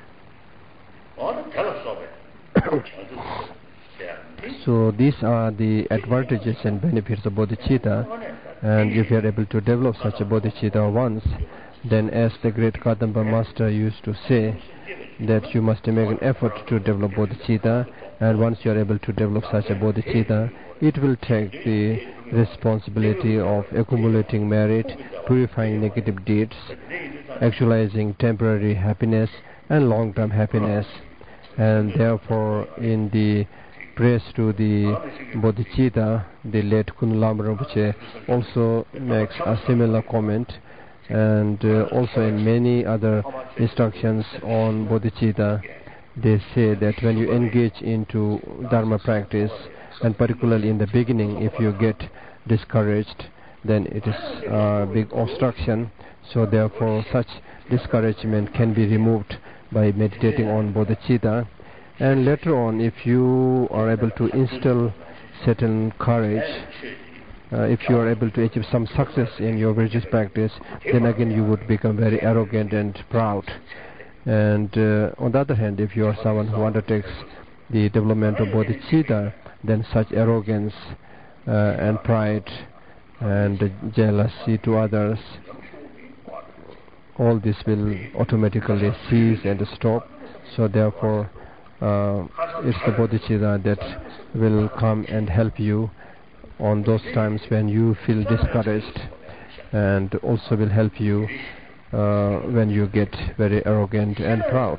So these are the advantages and benefits of bodhicitta, and if you are able to develop such a bodhicitta once, then as the great Kadamba master used to say, that you must make an effort to develop bodhicitta, and once you are able to develop such a bodhicitta, it will take the responsibility of accumulating merit, purifying negative deeds, actualizing temporary happiness and long-term happiness. And therefore, in the praise to the bodhicitta, the late Kunlama Rinpoche also makes a similar comment, and also in many other instructions on bodhicitta, they say that when you engage into dharma practice, and particularly in the beginning, if you get discouraged, then it is a big obstruction. So therefore, such discouragement can be removed by meditating on bodhicitta. And later on, if you are able to instill certain courage, if you are able to achieve some success in your religious practice, then again you would become very arrogant and proud. And on the other hand, if you are someone who undertakes the development of bodhicitta, then such arrogance and pride and jealousy to others, all this will automatically cease and stop. So therefore, it's the bodhicitta that will come and help you on those times when you feel discouraged, and also will help you when you get very arrogant and proud.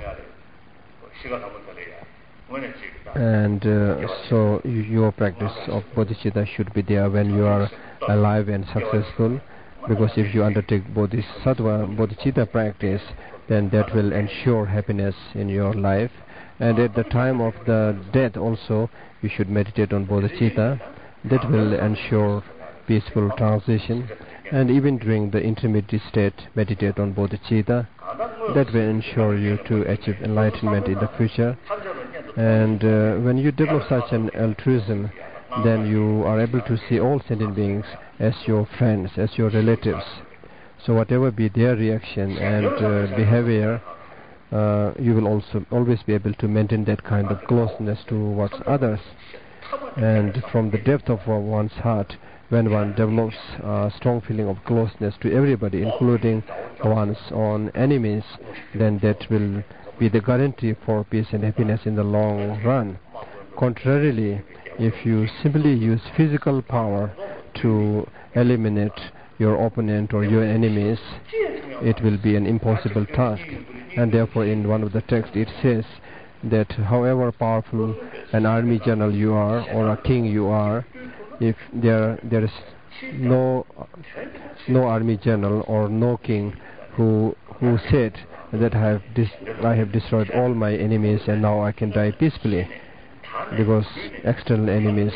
And so your practice of bodhicitta should be there when you are alive and successful, because if you undertake bodhicitta practice, then that will ensure happiness in your life. And at the time of the death also, you should meditate on bodhicitta. That will ensure peaceful transition. And even during the intermediate state, meditate on bodhicitta. That will ensure you to achieve enlightenment in the future. And when you develop such an altruism, then you are able to see all sentient beings as your friends, as your relatives. So whatever be their reaction and behavior, you will also always be able to maintain that kind of closeness towards others. And from the depth of one's heart, when one develops a strong feeling of closeness to everybody, including one's own enemies, then that will be the guarantee for peace and happiness in the long run. Contrarily, if you simply use physical power to eliminate your opponent or your enemies, it will be an impossible task. And therefore, in one of the texts it says that however powerful an army general you are or a king you are, if there is no army general or no king who said that I have destroyed all my enemies and now I can die peacefully, because external enemies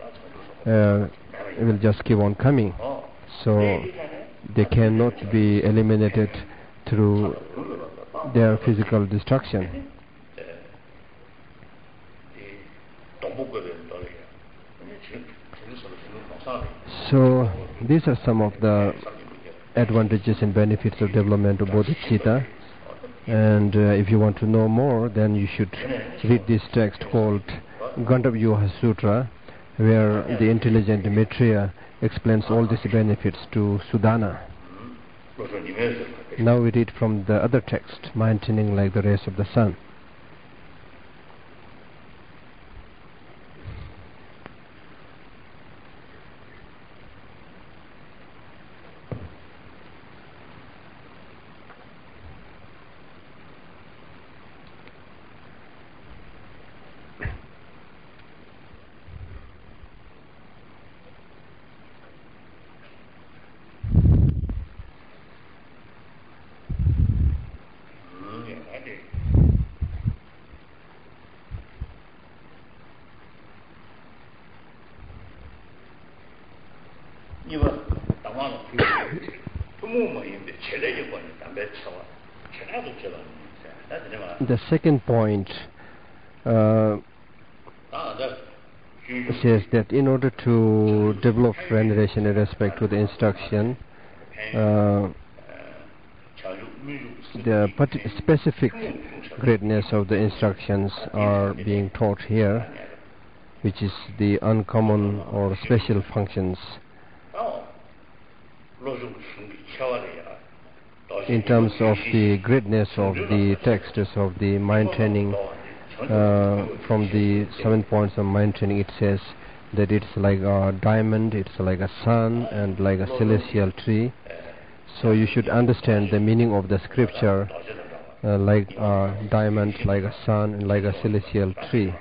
will just keep on coming. So they cannot be eliminated through their physical destruction. So these are some of the advantages and benefits of development of bodhicitta. And if you want to know more, then you should read this text called Gandharva Sutra, where the intelligent Maitreya explains all these benefits to Sudana. Now we read from the other text, Maintaining like the rays of the sun. The second point says that in order to develop veneration and respect to the instruction, the specific greatness of the instructions are being taught here, which is the uncommon or special functions. In terms of the greatness of the texts of the maintaining, from the 7 points of maintaining, it says that it's like a diamond, it's like a sun, and like a celestial tree. So you should understand the meaning of the scripture, like a diamond, like a sun, and like a celestial tree.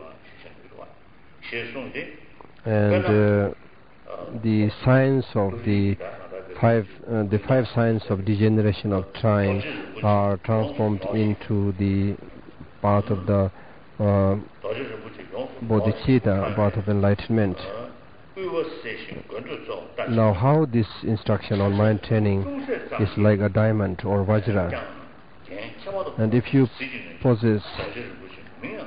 And the science of the five signs of degeneration of time are transformed into the path of the bodhicitta, path of enlightenment. Now, how this instruction on maintaining is like a diamond or vajra, and if you possess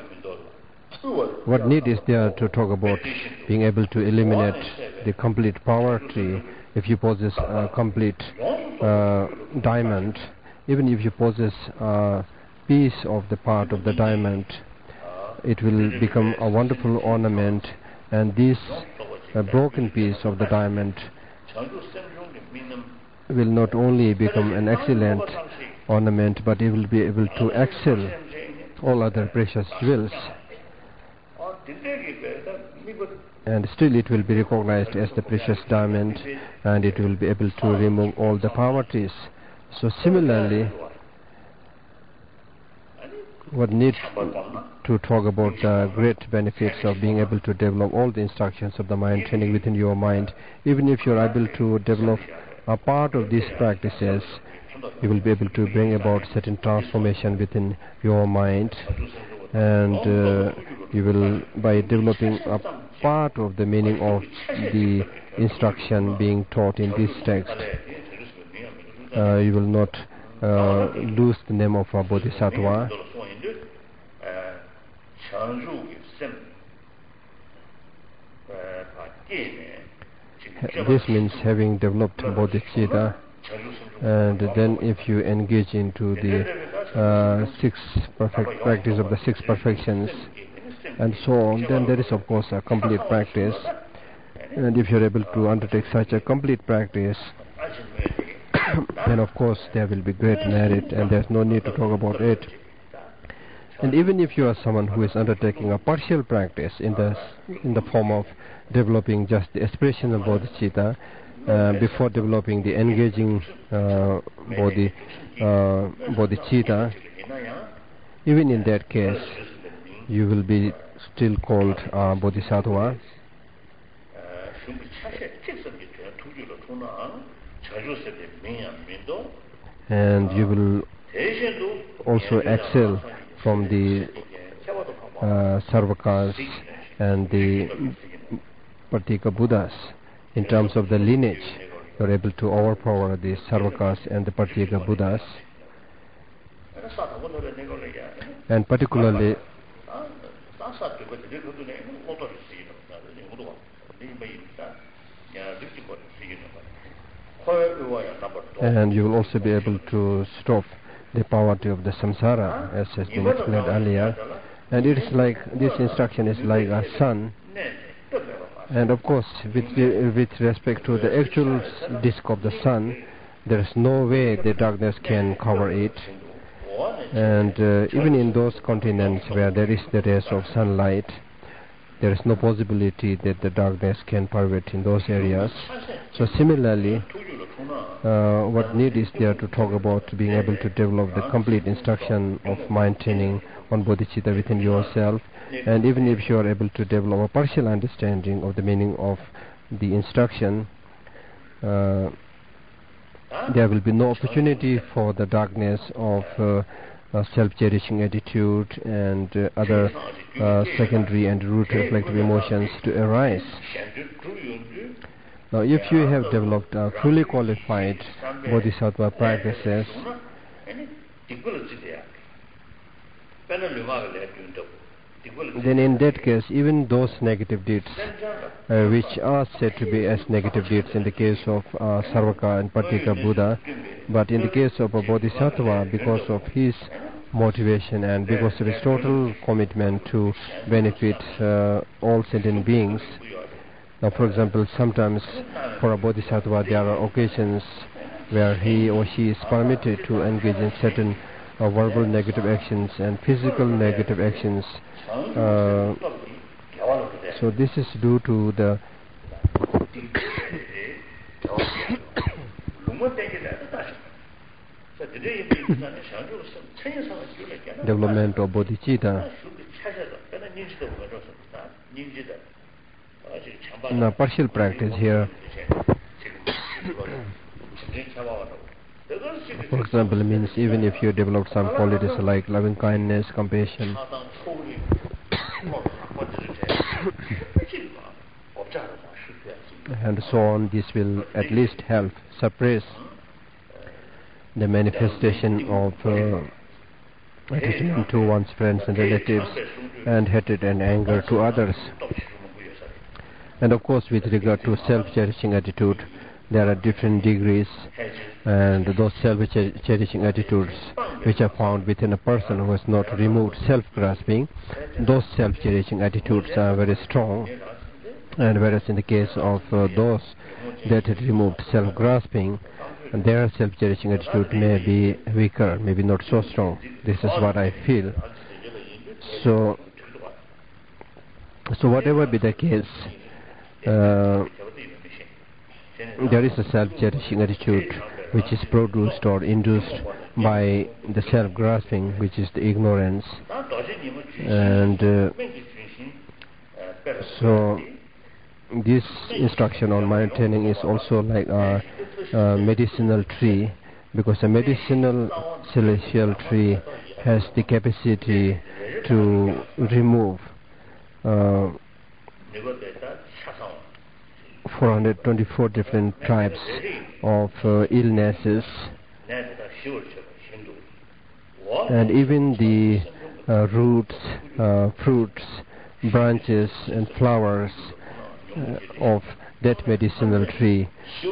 What need is there to talk about being able to eliminate the complete poverty? If you possess a complete diamond, even if you possess a piece of the part of the diamond, it will become a wonderful ornament, and this broken piece of the diamond will not only become an excellent ornament, but it will be able to excel all other precious jewels, and still it will be recognized as the precious diamond, and it will be able to remove all the poverties. So similarly, what need to talk about the great benefits of being able to develop all the instructions of the mind training within your mind. Even if you are able to develop a part of these practices, you will be able to bring about certain transformation within your mind, and you will, by developing a part of the meaning of the instruction being taught in this text, you will not lose the name of a bodhisattva. This means having developed bodhicitta, and then if you engage into the practice of the six perfections and so on, then there is of course a complete practice. And if you are able to undertake such a complete practice, then of course there will be great merit, and there is no need to talk about it. And even if you are someone who is undertaking a partial practice in the form of developing just the expression of bodhicitta before developing the engaging bodhicitta, even in that case you will be still called bodhisattva. And you will also excel from the Sarvakas and the Pratyeka Buddhas. In terms of the lineage, you are able to overpower the Sarvakas and the Pratyeka Buddhas. And particularly, and you will also be able to stop the poverty of the samsara, as has been explained earlier. And it is like, this instruction is like a sun, and of course with respect to the actual disk of the sun, there is no way the darkness can cover it. And even in those continents where there is the rays of sunlight, there is no possibility that the darkness can pervade in those areas. So similarly, what need is there to talk about being able to develop the complete instruction of mind training on bodhicitta within yourself. And even if you are able to develop a partial understanding of the meaning of the instruction, there will be no opportunity for the darkness of self-cherishing attitude and other secondary and root reflective emotions to arise. Now, if you have developed fully qualified bodhisattva practices, then in that case, even those negative deeds, which are said to be as negative deeds in the case of Sarvaka and Pratyeka Buddha, but in the case of a bodhisattva, because of his motivation and because of his total commitment to benefit all sentient beings. Now, for example, sometimes for a bodhisattva there are occasions where he or she is permitted to engage in certain verbal negative actions and physical negative actions. So this is due to the development of bodhicitta. Now, partial practice here, for example, means even if you develop some qualities like loving kindness, compassion, and so on, this will at least help suppress the manifestation of attachment to one's friends and relatives, and hatred and anger to others. And of course, with regard to self-cherishing attitude, there are different degrees, and those self-cherishing attitudes which are found within a person who has not removed self-grasping, those self-cherishing attitudes are very strong. And whereas in the case of those that had removed self-grasping, their self-cherishing attitude may be weaker, maybe not so strong. This is what I feel. So whatever be the case, there is a self-cherishing attitude which is produced or induced by the self-grasping, which is the ignorance. And so this instruction on maintaining is also like a medicinal tree, because a medicinal celestial tree has the capacity to remove 424 different types of illnesses, and even the roots, fruits, branches and flowers of that medicinal tree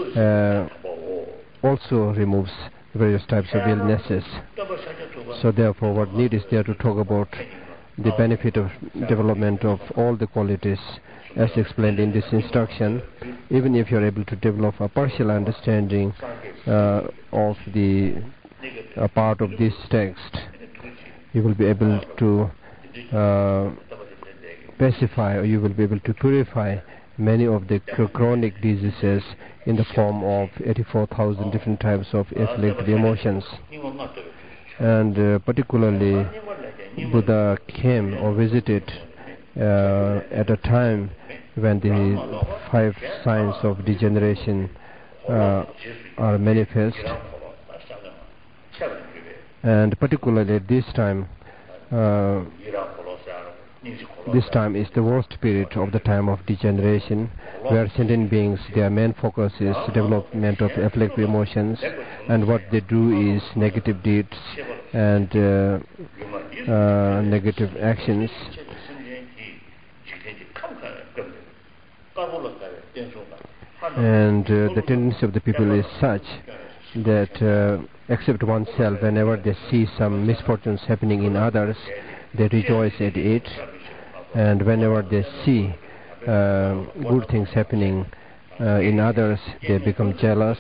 also removes various types of illnesses. So therefore, what need is there to talk about the benefit of development of all the qualities as explained in this instruction. Even if you are able to develop a partial understanding of the part of this text, you will be able to pacify, or you will be able to purify many of the chronic diseases in the form of 84,000 different types of afflictive emotions. And particularly, Buddha came or visited at a time when the 5 signs of degeneration are manifest, and particularly this time is the worst period of the time of degeneration, where sentient beings, their main focus is development of afflictive emotions, and what they do is negative deeds and negative actions. And the tendency of the people is such that except oneself, whenever they see some misfortunes happening in others, they rejoice at it, and whenever they see good things happening in others, they become jealous,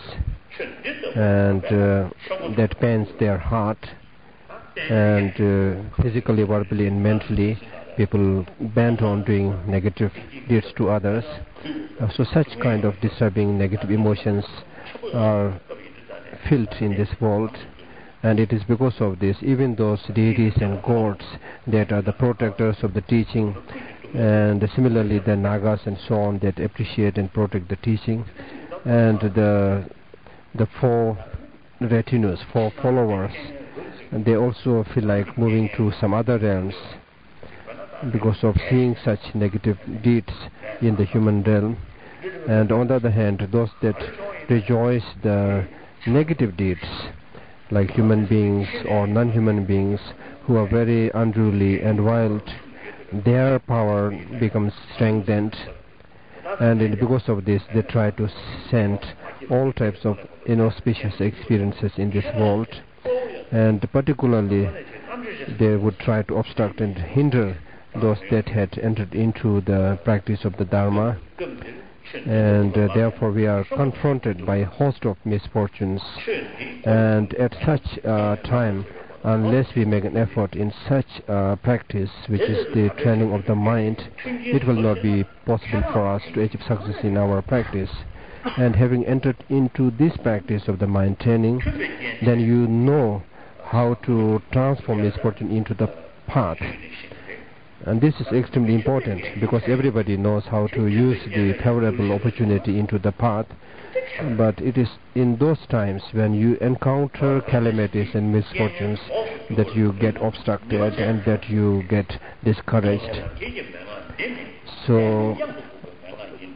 and that pains their heart, and physically, verbally and mentally people bent on doing negative deeds to others. So such kind of disturbing negative emotions are felt in this world, and it is because of this even those deities and gods that are the protectors of the teaching, and similarly the Nagas and so on that appreciate and protect the teaching, and the 4 retinues, 4 followers, and they also feel like moving to some other realms because of seeing such negative deeds in the human realm. And on the other hand, those that rejoice the negative deeds, like human beings or non-human beings who are very unruly and wild, their power becomes strengthened, and because of this they try to send all types of inauspicious experiences in this world, and particularly they would try to obstruct and hinder those that had entered into the practice of the Dharma. And therefore we are confronted by a host of misfortunes, and at such a time, unless we make an effort in such practice, which is the training of the mind, it will not be possible for us to achieve success in our practice. And having entered into this practice of the mind training, then you know how to transform misfortune into the path. And this is extremely important, because everybody knows how to use the favorable opportunity into the path, but it is in those times when you encounter calamities and misfortunes that you get obstructed and that you get discouraged. So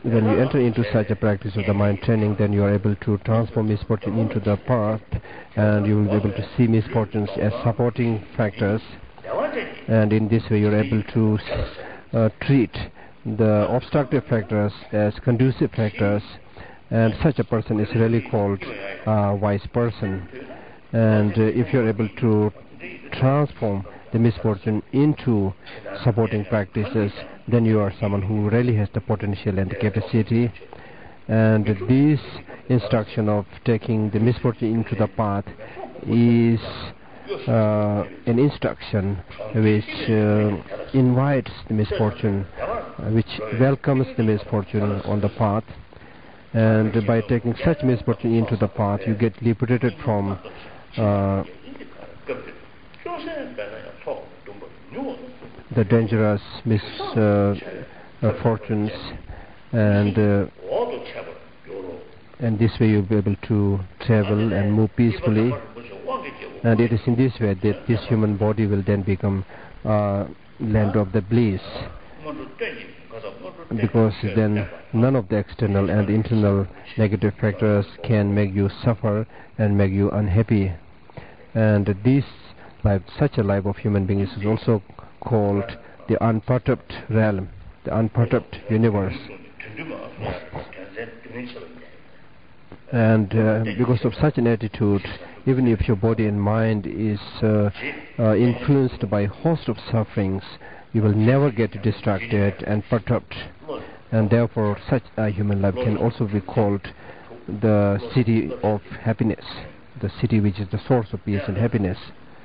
when you enter into such a practice of the mind training, then you are able to transform misfortune into the path, and you will be able to see misfortunes as supporting factors, and in this way you are able to treat the obstructive factors as conducive factors, and such a person is really called a wise person. And if you are able to transform the misfortune into supporting practices, then you are someone who really has the potential and the capacity. And this instruction of taking the misfortune into the path is an instruction which invites the misfortune, which welcomes the misfortune on the path. And by taking such misfortune into the path, you get liberated from the dangerous misfortunes, and this way you'll be able to travel and move peacefully. And it is in this way that this human body will then become land of the bliss, because then none of the external and internal negative factors can make you suffer and make you unhappy. And this life, such a life of human beings, is also called the unperturbed realm, the unperturbed universe. And because of such an attitude, even if your body and mind is influenced by a host of sufferings, you will never get distracted and perturbed. And therefore such a human life can also be called the city of happiness, the city which is the source of peace and happiness.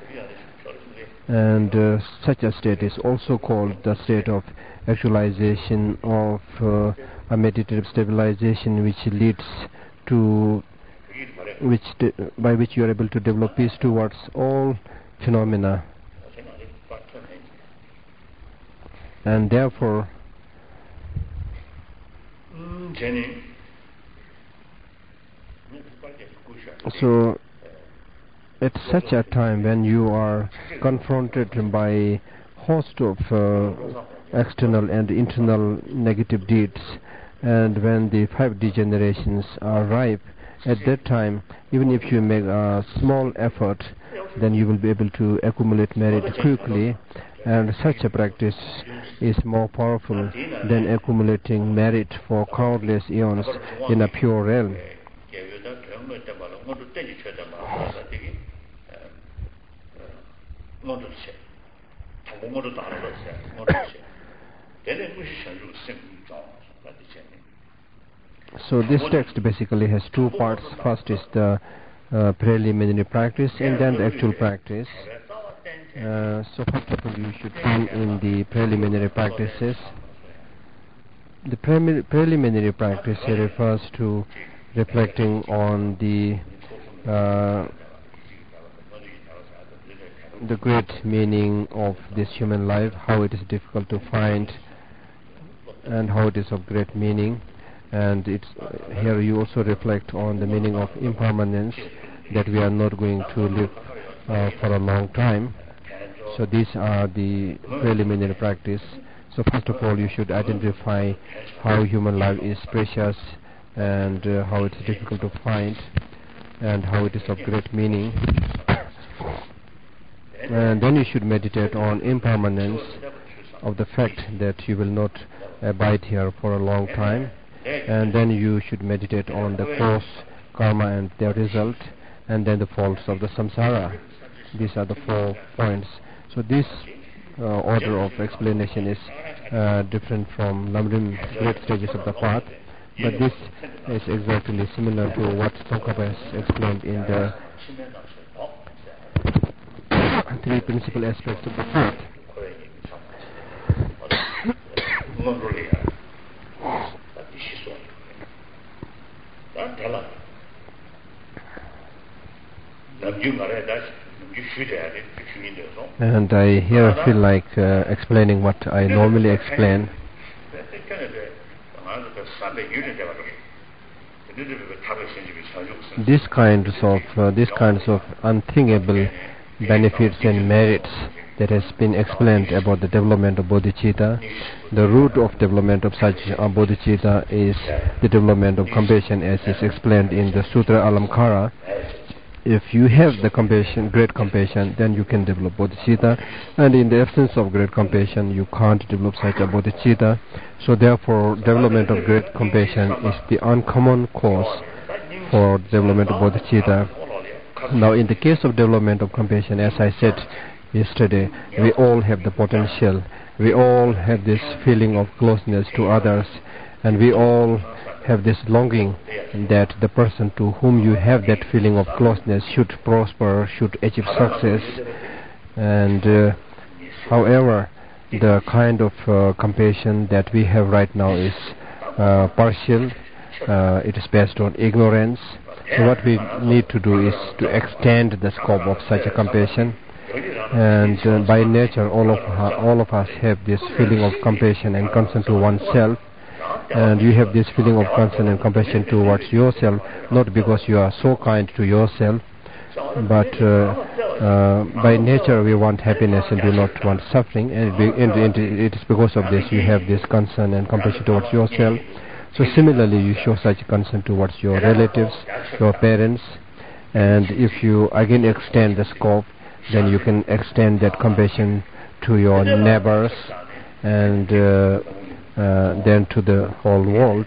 And such a state is also called the state of actualization of a meditative stabilization, which leads to by which you are able to develop peace towards all phenomena. And therefore so at such a time when you are confronted by a host of external and internal negative deeds, and when the 5 degenerations are ripe, at that time, even if you make a small effort, then you will be able to accumulate merit quickly. And such a practice is more powerful than accumulating merit for countless eons in a pure realm. So this text basically has 2 parts. First is the preliminary practice, and then the actual practice. So first of all, you should come in the preliminary practices. The preliminary practice here refers to reflecting on the great meaning of this human life, how it is difficult to find and how it is of great meaning. And it's here you also reflect on the meaning of impermanence, that we are not going to live for a long time. So these are the preliminary practice. So first of all, you should identify how human life is precious, and how it's difficult to find, and how it is of great meaning. And then you should meditate on impermanence, of the fact that you will not abide here for a long time. And then you should meditate on the cause, karma, and their result, and then the faults of the samsara. These are the 4 points. So this order of explanation is different from Lamrim great stages of the path, but this is exactly similar to what Tsongkhapa has explained in the 3 principal aspects of the path. And I here feel like explaining what I normally explain. These kinds of unthinkable benefits and merits that has been explained about the development of bodhicitta. The root of development of such bodhicitta is the development of compassion, as is explained in the Sutra Alamkara. If you have the compassion, great compassion, then you can develop bodhicitta, and in the absence of great compassion, you can't develop such a bodhicitta. So therefore, development of great compassion is the uncommon cause for development of bodhicitta. Now, in the case of development of compassion, as I said yesterday, we all have the potential. We all have this feeling of closeness to others, and we all have this longing that the person to whom you have that feeling of closeness should prosper, should achieve success. And however, the kind of compassion that we have right now is partial. It is based on ignorance. So what we need to do is to extend the scope of such a compassion. And by nature, all of us have this feeling of compassion and concern to oneself. And you have this feeling of concern and compassion towards yourself, not because you are so kind to yourself, but by nature we want happiness and do not want suffering, and it is because of this you have this concern and compassion towards yourself. So similarly, you show such concern towards your relatives, your parents, and if you again extend the scope, then you can extend that compassion to your neighbors, and then to the whole world,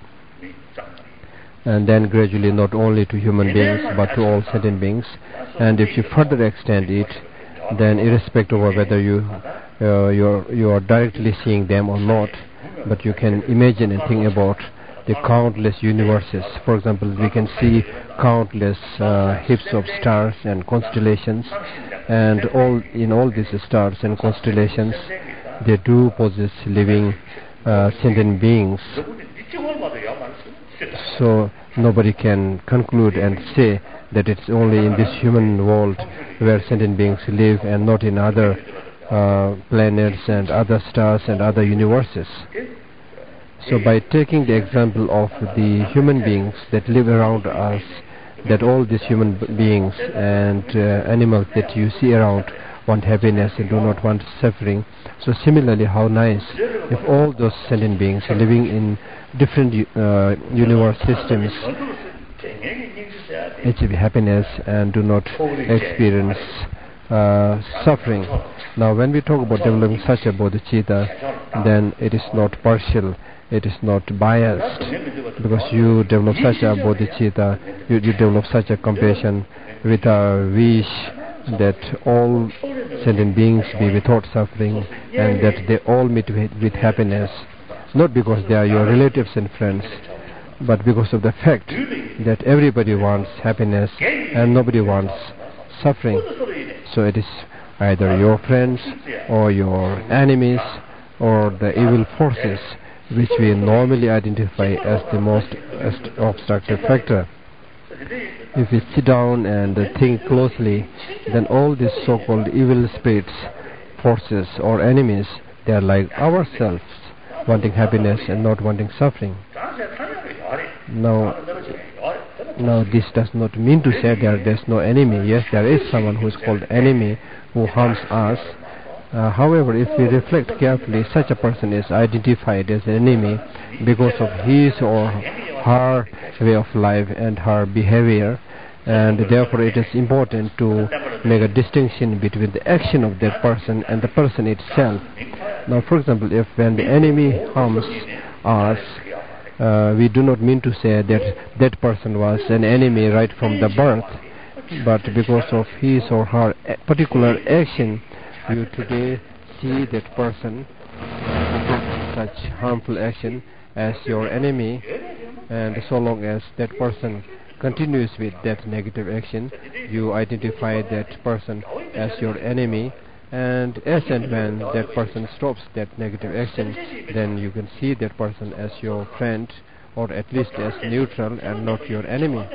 and then gradually not only to human beings but to all sentient beings. And if you further extend it, then irrespective of whether you are directly seeing them or not, but you can imagine and think about the countless universes. For example, we can see countless heaps of stars and constellations, and in all these stars and constellations, they do possess living sentient beings. So nobody can conclude and say that it's only in this human world where sentient beings live and not in other planets and other stars and other universes. So by taking the example of the human beings that live around us, that all these human beings and animals that you see around want happiness and do not want suffering. So similarly, how nice if all those sentient beings living in different universe systems achieve happiness and do not experience suffering. Now when we talk about developing such a bodhicitta, then it is not partial, it is not biased, because you develop such a bodhicitta, you develop such a compassion with a wish that all sentient beings be without suffering and that they all meet with happiness, not because they are your relatives and friends, but because of the fact that everybody wants happiness and nobody wants suffering. So it is either your friends or your enemies or the evil forces which we normally identify as the most obstructive factor. If we sit down and think closely, then all these so-called evil spirits, forces or enemies, they are like ourselves, wanting happiness and not wanting suffering. Now this does not mean to say there's no enemy. Yes, there is someone who is called enemy who harms us. However, if we reflect carefully, such a person is identified as an enemy because of his or her way of life and her behavior, and therefore it is important to make a distinction between the action of that person and the person itself. Now, for example, if when the enemy harms us, we do not mean to say that that person was an enemy right from the birth, but because of his or her particular action, you today see that person such harmful action as your enemy, and so long as that person continues with that negative action, you identify that person as your enemy, and as and when that person stops that negative action, then you can see that person as your friend, or at least as neutral and not your enemy.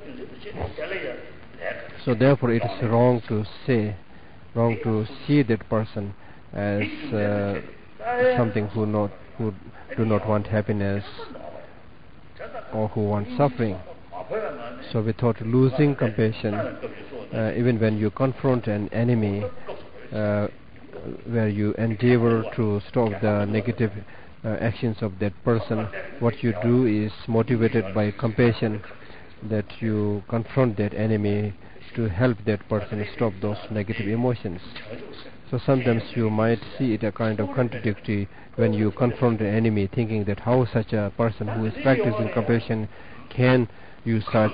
So therefore it is wrong to see that person as something who do not want happiness or who want suffering. So without losing compassion, even when you confront an enemy, where you endeavor to stop the negative actions of that person. What you do is motivated by compassion, that you confront that enemy to help that person stop those negative emotions. So sometimes you might see it a kind of contradictory when you confront the enemy, thinking that how such a person who is practicing compassion can use such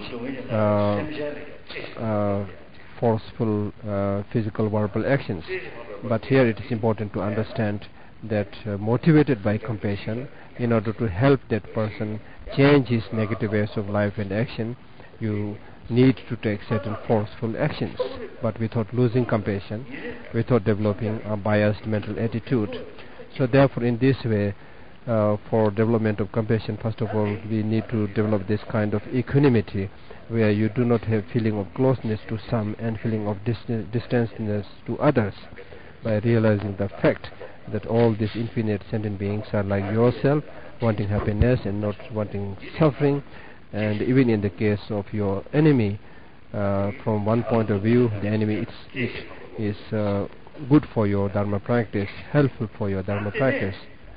forceful physical verbal actions. But here it is important to understand that motivated by compassion, in order to help that person change his negative ways of life and action, you need to take certain forceful actions, but without losing compassion, without developing a biased mental attitude. So therefore, in this way, for development of compassion, first of all, we need to develop this kind of equanimity, where you do not have feeling of closeness to some and feeling of distanceness to others, by realizing the fact that all these infinite sentient beings are like yourself, wanting happiness and not wanting suffering. And even in the case of your enemy, from one point of view, the enemy is good for your dharma practice, helpful for your dharma practice.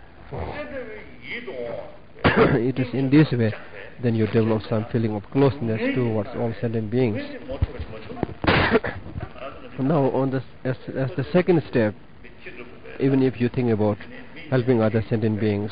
It is in this way then you develop some feeling of closeness towards all sentient beings. Now, as the second step, even if you think about helping other sentient beings,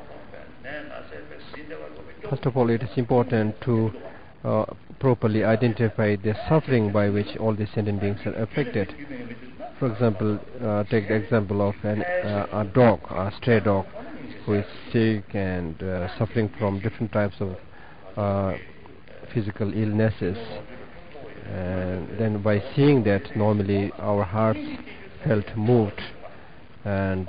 first of all, it is important to properly identify the suffering by which all the sentient beings are affected. For example, take the example of a dog, a stray dog, who is sick and suffering from different types of physical illnesses. And then by seeing that, normally our hearts felt moved, and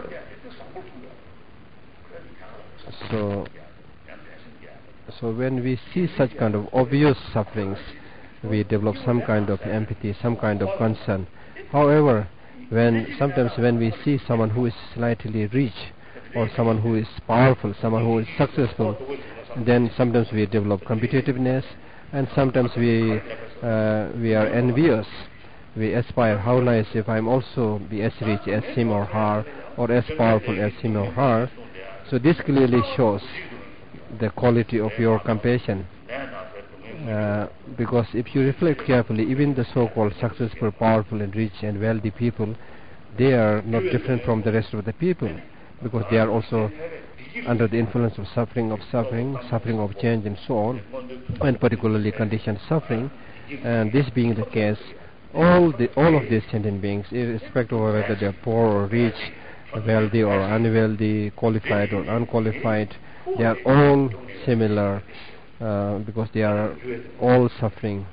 so when we see such kind of obvious sufferings, we develop some kind of empathy, some kind of concern. However, sometimes when we see someone who is slightly rich, or someone who is powerful, someone who is successful, then sometimes we develop competitiveness, and sometimes we are envious. We aspire, how nice if I'm also be as rich as him or her, or as powerful as him or her. So this clearly shows the quality of your compassion, because if you reflect carefully, even the so-called successful, powerful and rich and wealthy people, they are not different from the rest of the people, because they are also under the influence of suffering of change and so on, and particularly conditioned suffering. And this being the case, all of these sentient beings, irrespective of whether they are poor or rich, wealthy or unwealthy, qualified or unqualified, they are all similar, because they are all suffering.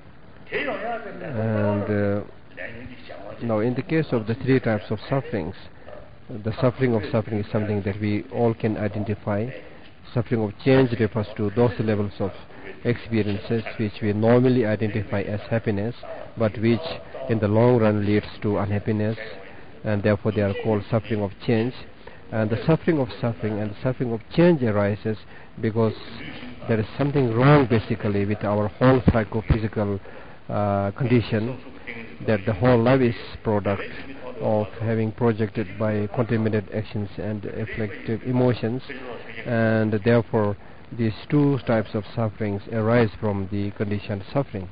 And now, in the case of the three types of sufferings, the suffering of suffering is something that we all can identify. Suffering of change refers to those levels of experiences which we normally identify as happiness, but which in the long run leads to unhappiness, and therefore they are called suffering of change. And the suffering of suffering and the suffering of change arises because there is something wrong basically with our whole psychophysical condition, that the whole life is product of having projected by contaminated actions and afflictive emotions, and therefore these two types of sufferings arise from the conditioned suffering.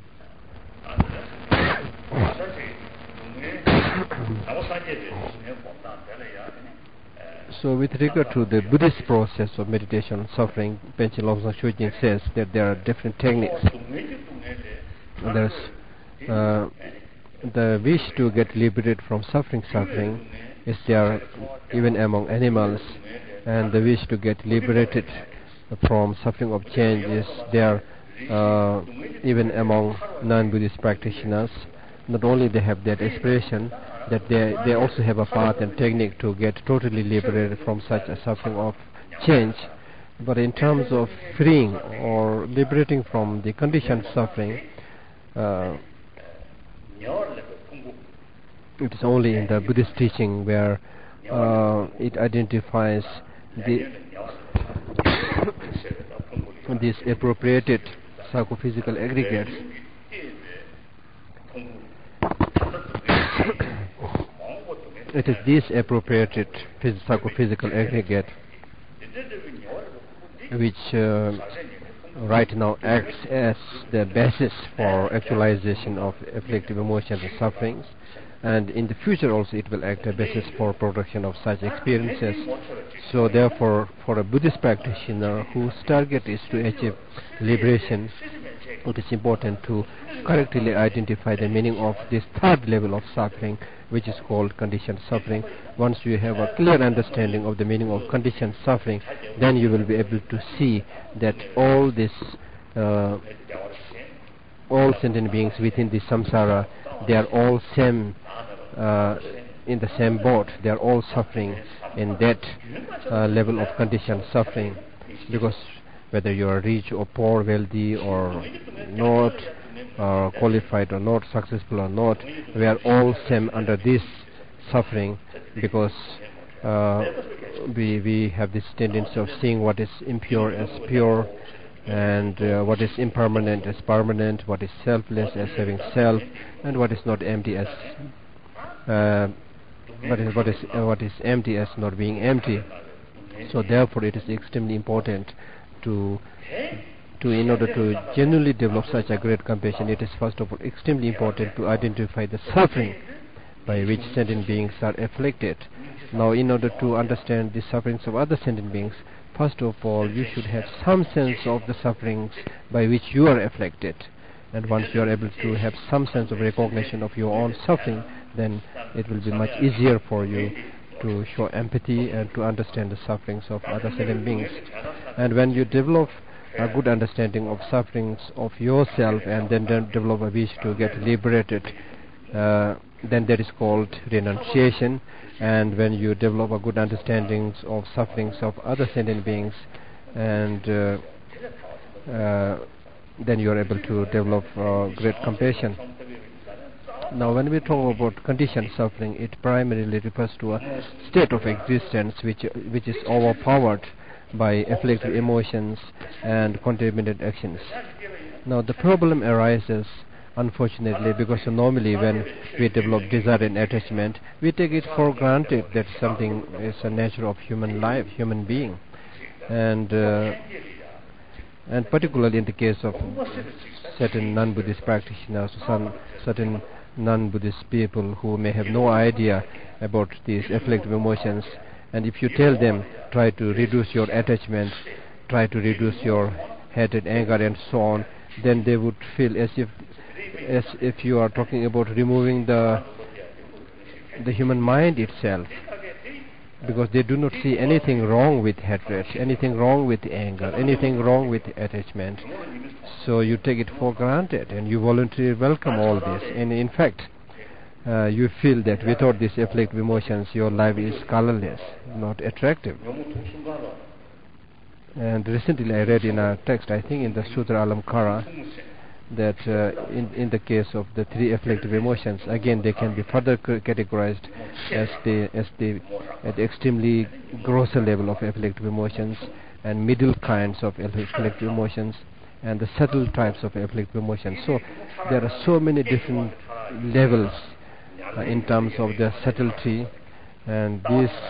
So with regard to the Buddhist process of meditation on suffering, Panchen Lobsang Shojin says that there are different techniques. There's the wish to get liberated from suffering is there even among animals, and the wish to get liberated from suffering of change is there even among non-Buddhist practitioners. Not only they have that aspiration, that they also have a path and technique to get totally liberated from such a suffering of change. But in terms of freeing or liberating from the conditioned suffering, it is only in the Buddhist teaching where it identifies these appropriated psychophysical aggregates It is this appropriated psychophysical aggregate which right now acts as the basis for actualization of afflictive emotions and sufferings, and in the future also it will act as a basis for production of such experiences. So therefore, for a Buddhist practitioner whose target is to achieve liberation, it is important to correctly identify the meaning of this third level of suffering, which is called conditioned suffering. Once you have a clear understanding of the meaning of conditioned suffering, then you will be able to see that all sentient beings within the samsara, they are all same in the same boat. They are all suffering in that level of conditioned suffering, because whether you are rich or poor, wealthy or not, qualified or not, successful or not, we are all same under this suffering, because we have this tendency of seeing what is impure as pure, and what is impermanent as permanent, what is selfless as having self, and what is not empty as what is empty as not being empty. So therefore it is extremely important to in order to genuinely develop such a great compassion, it is first of all extremely important to identify the suffering by which sentient beings are afflicted. Now, in order to understand the sufferings of other sentient beings, first of all you should have some sense of the sufferings by which you are afflicted, and once you are able to have some sense of recognition of your own suffering, then it will be much easier for you to show empathy and to understand the sufferings of other sentient beings. And when you develop a good understanding of sufferings of yourself and then develop a wish to get liberated, then that is called renunciation. And when you develop a good understanding of sufferings of other sentient beings, and then you are able to develop great compassion. Now, when we talk about conditioned suffering, it primarily refers to a state of existence which is overpowered by afflictive emotions and contaminated actions. Now, the problem arises, unfortunately, because normally when we develop desire and attachment, we take it for granted that something is a nature of human life, human being, and particularly in the case of certain non-Buddhist practitioners, certain non-Buddhist people who may have no idea about these afflictive emotions, and if you tell them, try to reduce your attachment, try to reduce your hatred, anger and so on, then they would feel as if you are talking about removing the human mind itself, because they do not see anything wrong with hatred, anything wrong with anger, anything wrong with attachment. So you take it for granted and you voluntarily welcome all this, and in fact you feel that without these afflictive emotions your life is colorless, not attractive. And recently I read in a text, I think in the Sutra Alamkara, that in the case of the three afflictive emotions, again they can be further categorized as at the extremely grosser level of afflictive emotions, and middle kinds of afflictive emotions, and the subtle types of afflictive emotions. So there are so many different levels in terms of their subtlety, and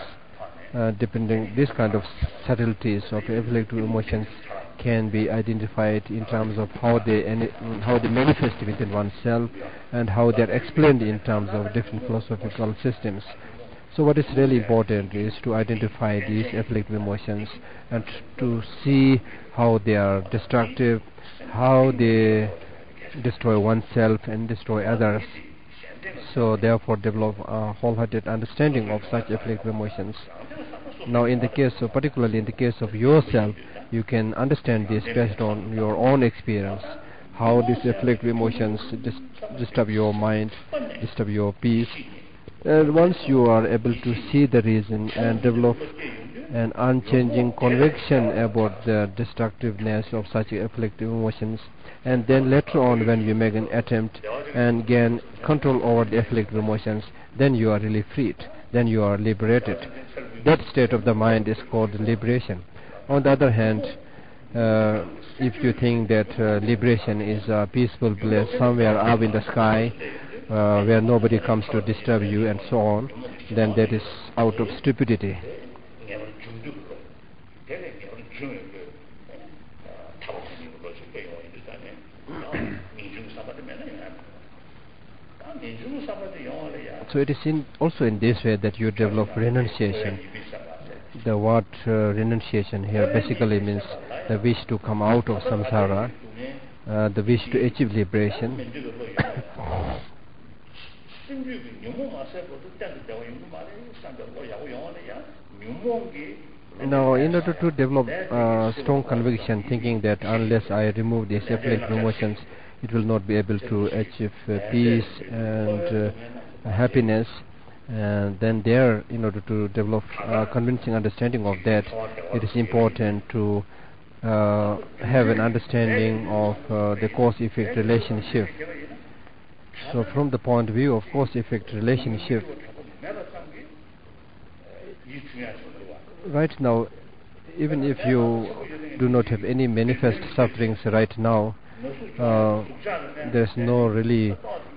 this kind of subtleties of afflictive emotions can be identified in terms of how they manifest within oneself, and how they are explained in terms of different philosophical systems. So what is really important is to identify these afflictive emotions and to see how they are destructive, how they destroy oneself and destroy others. So therefore develop a wholehearted understanding of such afflictive emotions. Now, particularly in the case of yourself, you can understand this based on your own experience, how these afflictive emotions disturb your mind, disturb your peace. And once you are able to see the reason and develop an unchanging conviction about the destructiveness of such afflictive emotions, and then later on when you make an attempt and gain control over the afflictive emotions, then you are really freed, then you are liberated. That state of the mind is called liberation. On the other hand, if you think that liberation is a peaceful bliss somewhere up in the sky, where nobody comes to disturb you and so on, then that is out of stupidity. So it is also in this way that you develop renunciation. The word renunciation here basically means the wish to come out of samsara, the wish to achieve liberation. Now, in order to develop strong conviction, thinking that unless I remove these afflictive emotions, it will not be able to achieve peace and happiness, and then there, in order to develop convincing understanding of that, it is important to have an understanding of the cause-effect relationship. So from the point of view of cause-effect relationship, right now, even if you do not have any manifest sufferings right now, there's no really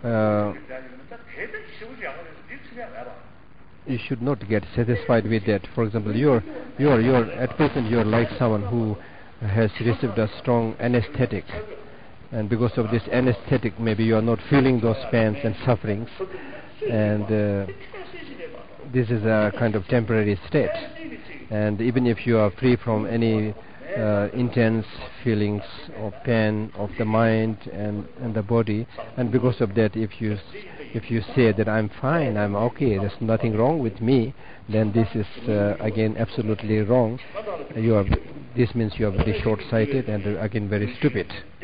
you should not get satisfied with that. For example, you're at present you're like someone who has received a strong anesthetic, and because of this anesthetic maybe you are not feeling those pains and sufferings, and this is a kind of temporary state. And even if you are free from any intense feelings of pain of the mind and the body, and because of that, if you say that I'm fine, I'm okay, there's nothing wrong with me, then this is again absolutely wrong. This means you are very short-sighted and again very stupid.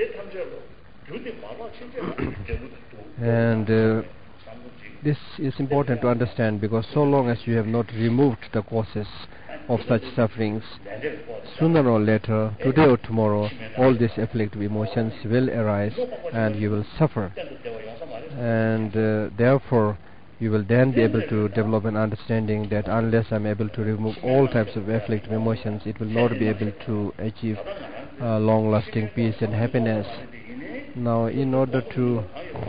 And this is important to understand, because so long as you have not removed the causes of such sufferings, sooner or later, today or tomorrow, all these afflictive emotions will arise and you will suffer. And therefore, you will then be able to develop an understanding that unless I'm able to remove all types of afflictive emotions, it will not be able to achieve long-lasting peace and happiness. Now, in order to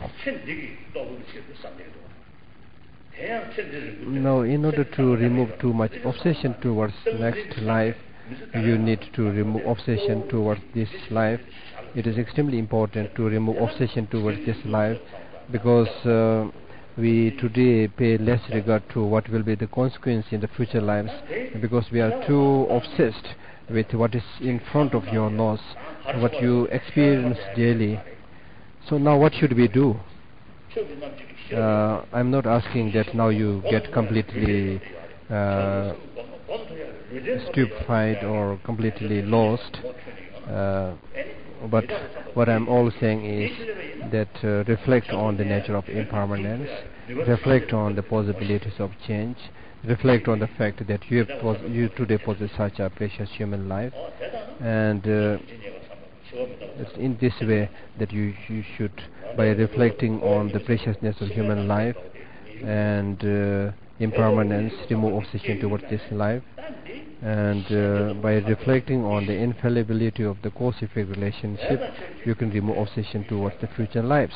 remove too much obsession towards next life, you need to remove obsession towards this life. It is extremely important to remove obsession towards this life, because we today pay less regard to what will be the consequence in the future lives, because we are too obsessed with what is in front of your nose, what you experience daily. So now what should we do? I'm not asking that now you get completely stupefied or completely lost, but what I'm all saying is that reflect on the nature of impermanence, reflect on the possibilities of change, reflect on the fact that you today possess such a precious human life, and it's in this way that you should, by reflecting on the preciousness of human life and impermanence, remove obsession towards this life, and by reflecting on the infallibility of the cause-effect relationship, you can remove obsession towards the future lives.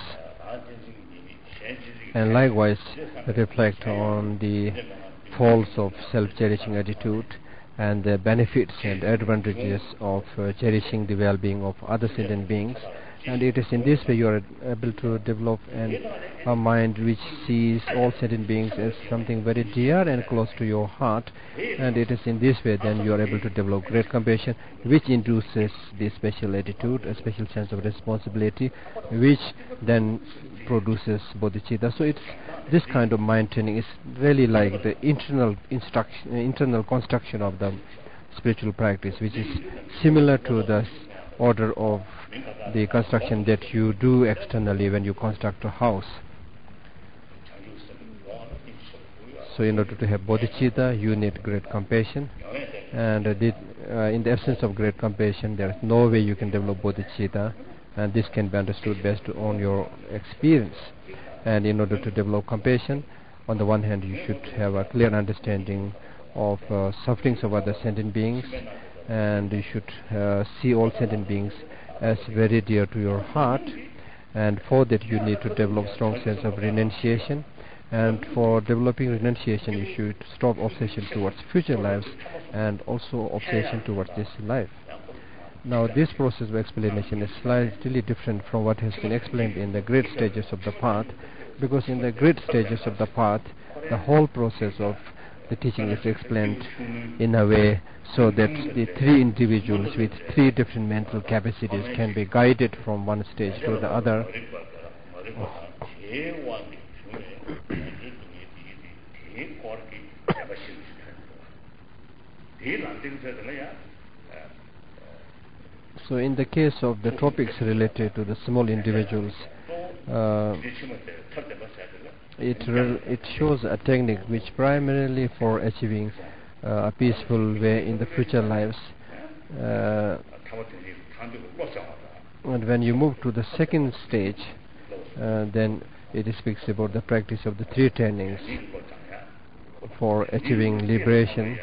And likewise, reflect on the faults of self-cherishing attitude and the benefits and advantages of cherishing the well-being of other sentient beings. And it is in this way you are able to develop a mind which sees all sentient beings as something very dear and close to your heart. And it is in this way then you are able to develop great compassion, which induces this special attitude, a special sense of responsibility, which then produces bodhicitta. So it's this kind of mind training is really like the internal construction of the spiritual practice, which is similar to the order of the construction that you do externally when you construct a house. So in order to have bodhicitta, you need great compassion, and in the absence of great compassion, there is no way you can develop bodhicitta, and this can be understood best on your experience. And in order to develop compassion, on the one hand, you should have a clear understanding of sufferings of other sentient beings, and you should see all sentient beings as very dear to your heart, and for that you need to develop strong sense of renunciation. And for developing renunciation, you should stop obsession towards future lives and also obsession towards this life. Now, this process of explanation is slightly different from what has been explained in the great stages of the path, because in the great stages of the path, the whole process of the teaching is explained in a way so that the three individuals with three different mental capacities can be guided from one stage to the other. So in the case of the topics related to the small individuals, it shows a technique which primarily for achieving a peaceful way in the future lives. And when you move to the second stage, then it speaks about the practice of the three trainings for achieving liberation.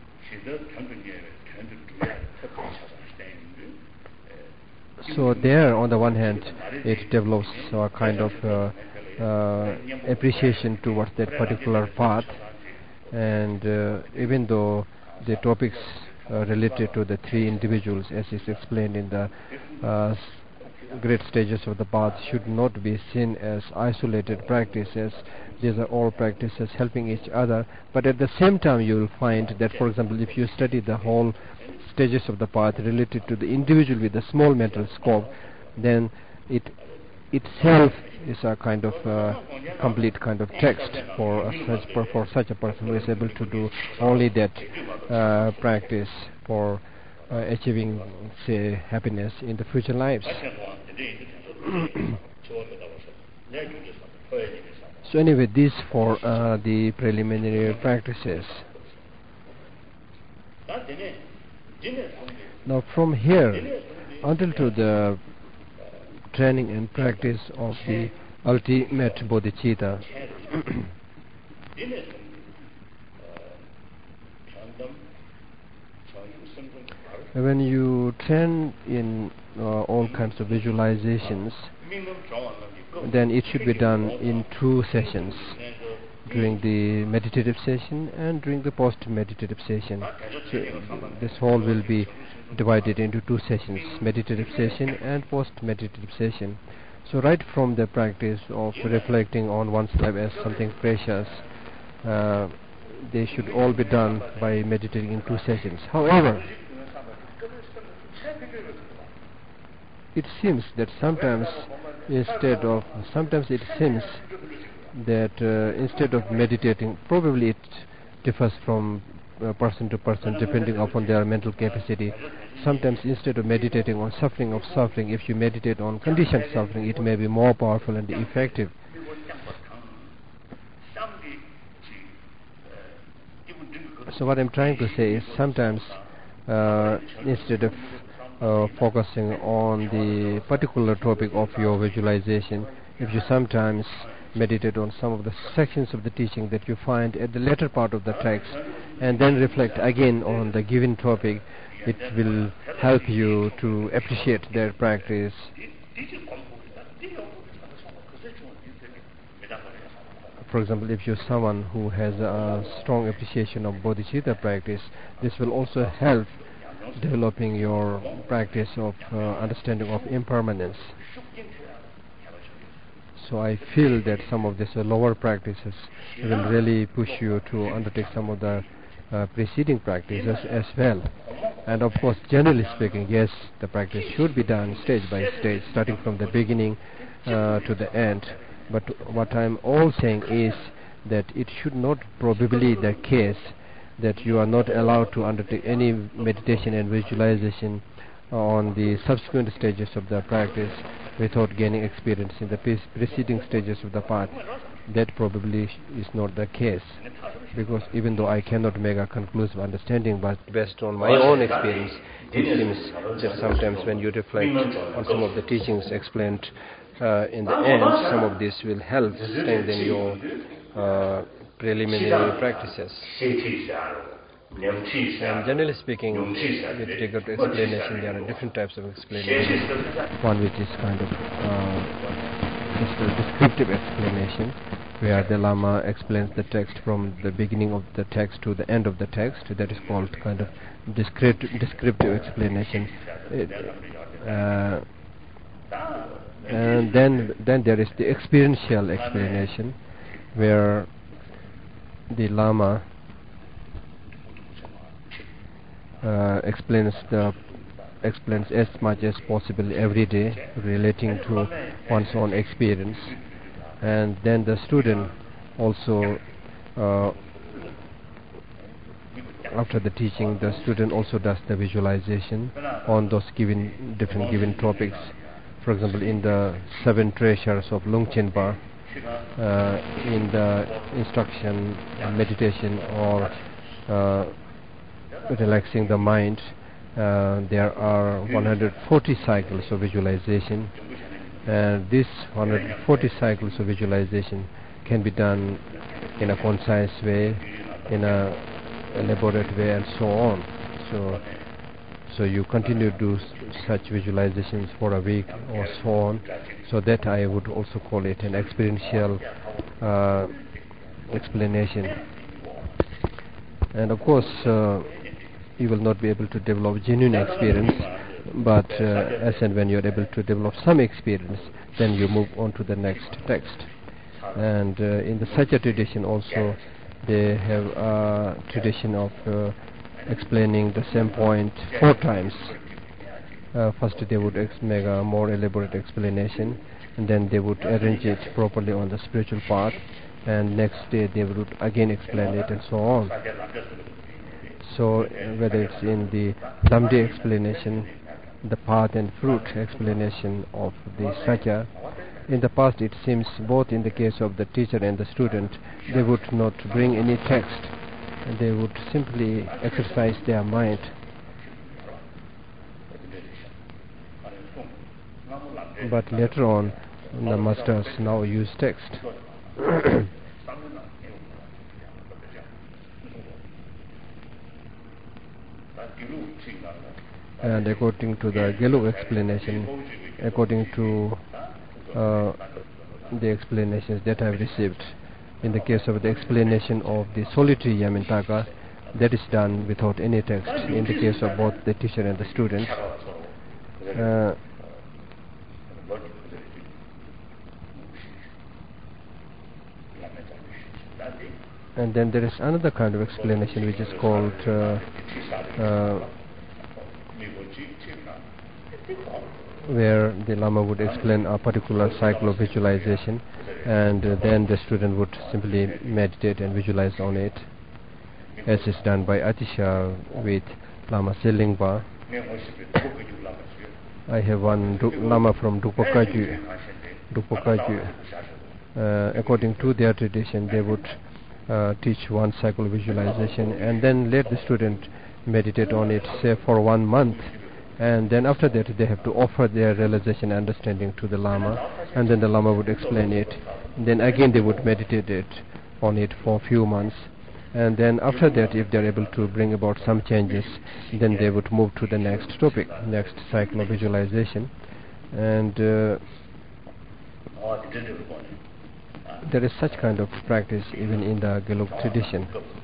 So there, on the one hand, it develops a kind of appreciation towards that particular path, and even though the topics related to the three individuals, as is explained in the great stages of the path, should not be seen as isolated practices. These are all practices helping each other, but at the same time you will find that, for example, if you study the whole stages of the path related to the individual with a small mental scope, then it itself is a kind of complete kind of text for such a person who is able to do only that practice for achieving, say, happiness in the future lives. So anyway, these for the preliminary practices. Now from here until to the training and practice of the ultimate bodhicitta, when you train in all kinds of visualizations, then it should be done in 2 sessions, during the meditative session and during the post-meditative session. So this whole will be divided into 2 sessions, meditative session and post-meditative session. So right from the practice of reflecting on one's life as something precious, they should all be done by meditating in 2 sessions. However, it seems that sometimes instead of meditating, probably it differs from person to person depending upon their mental capacity. Sometimes instead of meditating on suffering, if you meditate on conditioned suffering, it may be more powerful and effective. So what I'm trying to say is, sometimes instead of focusing on the particular topic of your visualization, if you sometimes meditate on some of the sections of the teaching that you find at the latter part of the text, and then reflect again on the given topic, it will help you to appreciate their practice. For example, if you're someone who has a strong appreciation of bodhicitta practice, this will also help developing your practice of understanding of impermanence. So I feel that some of these lower practices will really push you to undertake some of the preceding practices as well. And of course, generally speaking, yes, the practice should be done stage by stage, starting from the beginning to the end. But what I'm all saying is that it should not probably be the case that you are not allowed to undertake any meditation and visualization on the subsequent stages of the practice without gaining experience in the preceding stages of the path. That probably is not the case, because even though I cannot make a conclusive understanding, but based on my own experience, it seems that sometimes when you reflect on some of the teachings explained in the end, some of this will help strengthen your preliminary practices. And generally speaking, with regard to explanation, there are different types of explanation. One which is kind of just a descriptive explanation, where the Lama explains the text from the beginning of the text to the end of the text. That is called kind of descriptive explanation. And then there is the experiential explanation, where the Lama explains as much as possible every day, relating to one's own experience. And then the student also, after the teaching, the student also does the visualization on those different given topics. For example, in the 7 treasures of Lungchen Ba, in the instruction, meditation, or relaxing the mind, there are 140 cycles of visualization, and these 140 cycles of visualization can be done in a concise way, in a elaborate way, and so on. So you continue to do such visualizations for a week or so on. So that I would also call it an experiential explanation. And of course, you will not be able to develop genuine experience, but as and when you are able to develop some experience, then you move on to the next text. And in the Satya tradition also, they have a tradition of explaining the same point 4 times. First they would make a more elaborate explanation, and then they would arrange it properly on the spiritual path, and next day they would again explain it, and so on. So whether it's in the Lamde explanation, the path and fruit explanation of the Satya, in the past it seems both in the case of the teacher and the student, they would not bring any text, and they would simply exercise their mind. But later on, the masters now use text. And according to the Gelug explanation, according to the explanations that I have received, in the case of the explanation of the solitary Yamantaka, that is done without any text, in the case of both the teacher and the student. And then there is another kind of explanation which is called where the Lama would explain a particular cycle of visualization, and then the student would simply meditate and visualize on it, as is done by Atisha with Lama Selingpa. I have one Lama from Dukpakaju. According to their tradition, they would teach one cycle of visualization, and then let the student meditate on it, say for 1 month, and then after that they have to offer their realization and understanding to the Lama, and then the Lama would explain it. And then again they would meditate on it for a few months, and then after that, if they are able to bring about some changes, then they would move to the next topic, next cycle of visualization. And there is such kind of practice even in the Gelug tradition.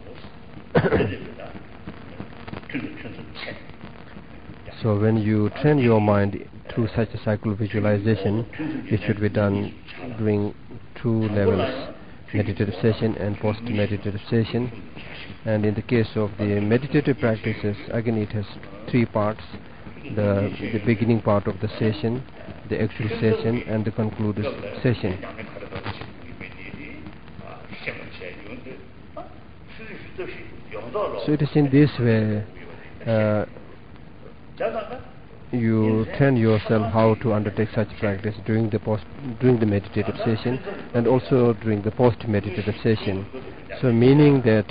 So when you train your mind through such a cycle of visualization, it should be done during 2 levels, meditative session and post-meditative session. And in the case of the meditative practices, again it has 3 parts: the beginning part of the session, the actual session, and the concluded session. So it is in this way you train yourself how to undertake such practice during the meditative session, and also during the post-meditative session. So meaning that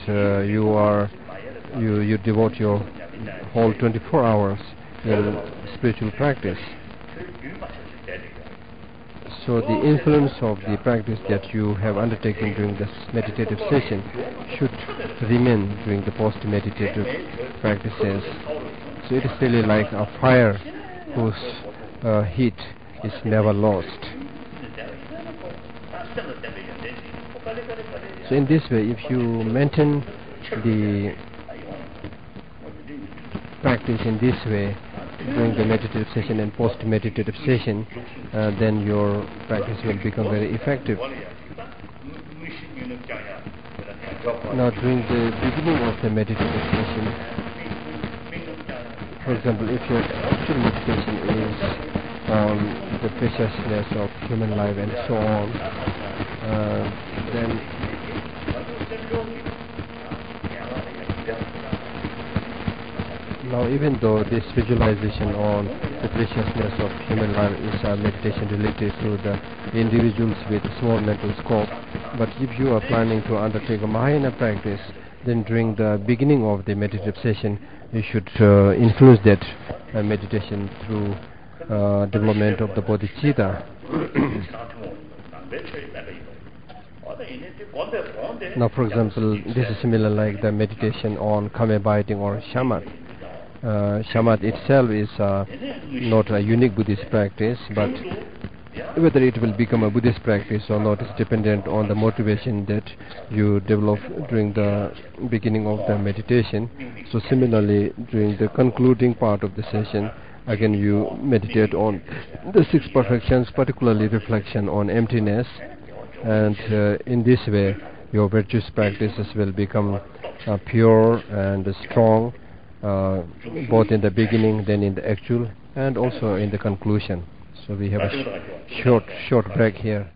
you devote your whole 24 hours in spiritual practice. So the influence of the practice that you have undertaken during this meditative session should remain during the post-meditative practices. So it is really like a fire whose heat is never lost. So in this way, if you maintain the practice in this way during the meditative session and post-meditative session, then your practice will become very effective. Now, during the beginning of the meditative session, for example, if your actual meditation is the preciousness of human life and so on, then now, even though this visualization on the preciousness of human life is a meditation related to the individuals with small mental scope, but if you are planning to undertake a Mahayana practice, then during the beginning of the meditative session, you should influence that meditation through development of the bodhicitta. Now, for example, this is similar like the meditation on kame biting or shamat. Shamat itself is not a unique Buddhist practice, but whether it will become a Buddhist practice or not is dependent on the motivation that you develop during the beginning of the meditation. So similarly, during the concluding part of the session, again you meditate on the six perfections, particularly reflection on emptiness, and in this way your virtuous practices will become pure and strong, both in the beginning, then in the actual, and also in the conclusion. So we have a short break here.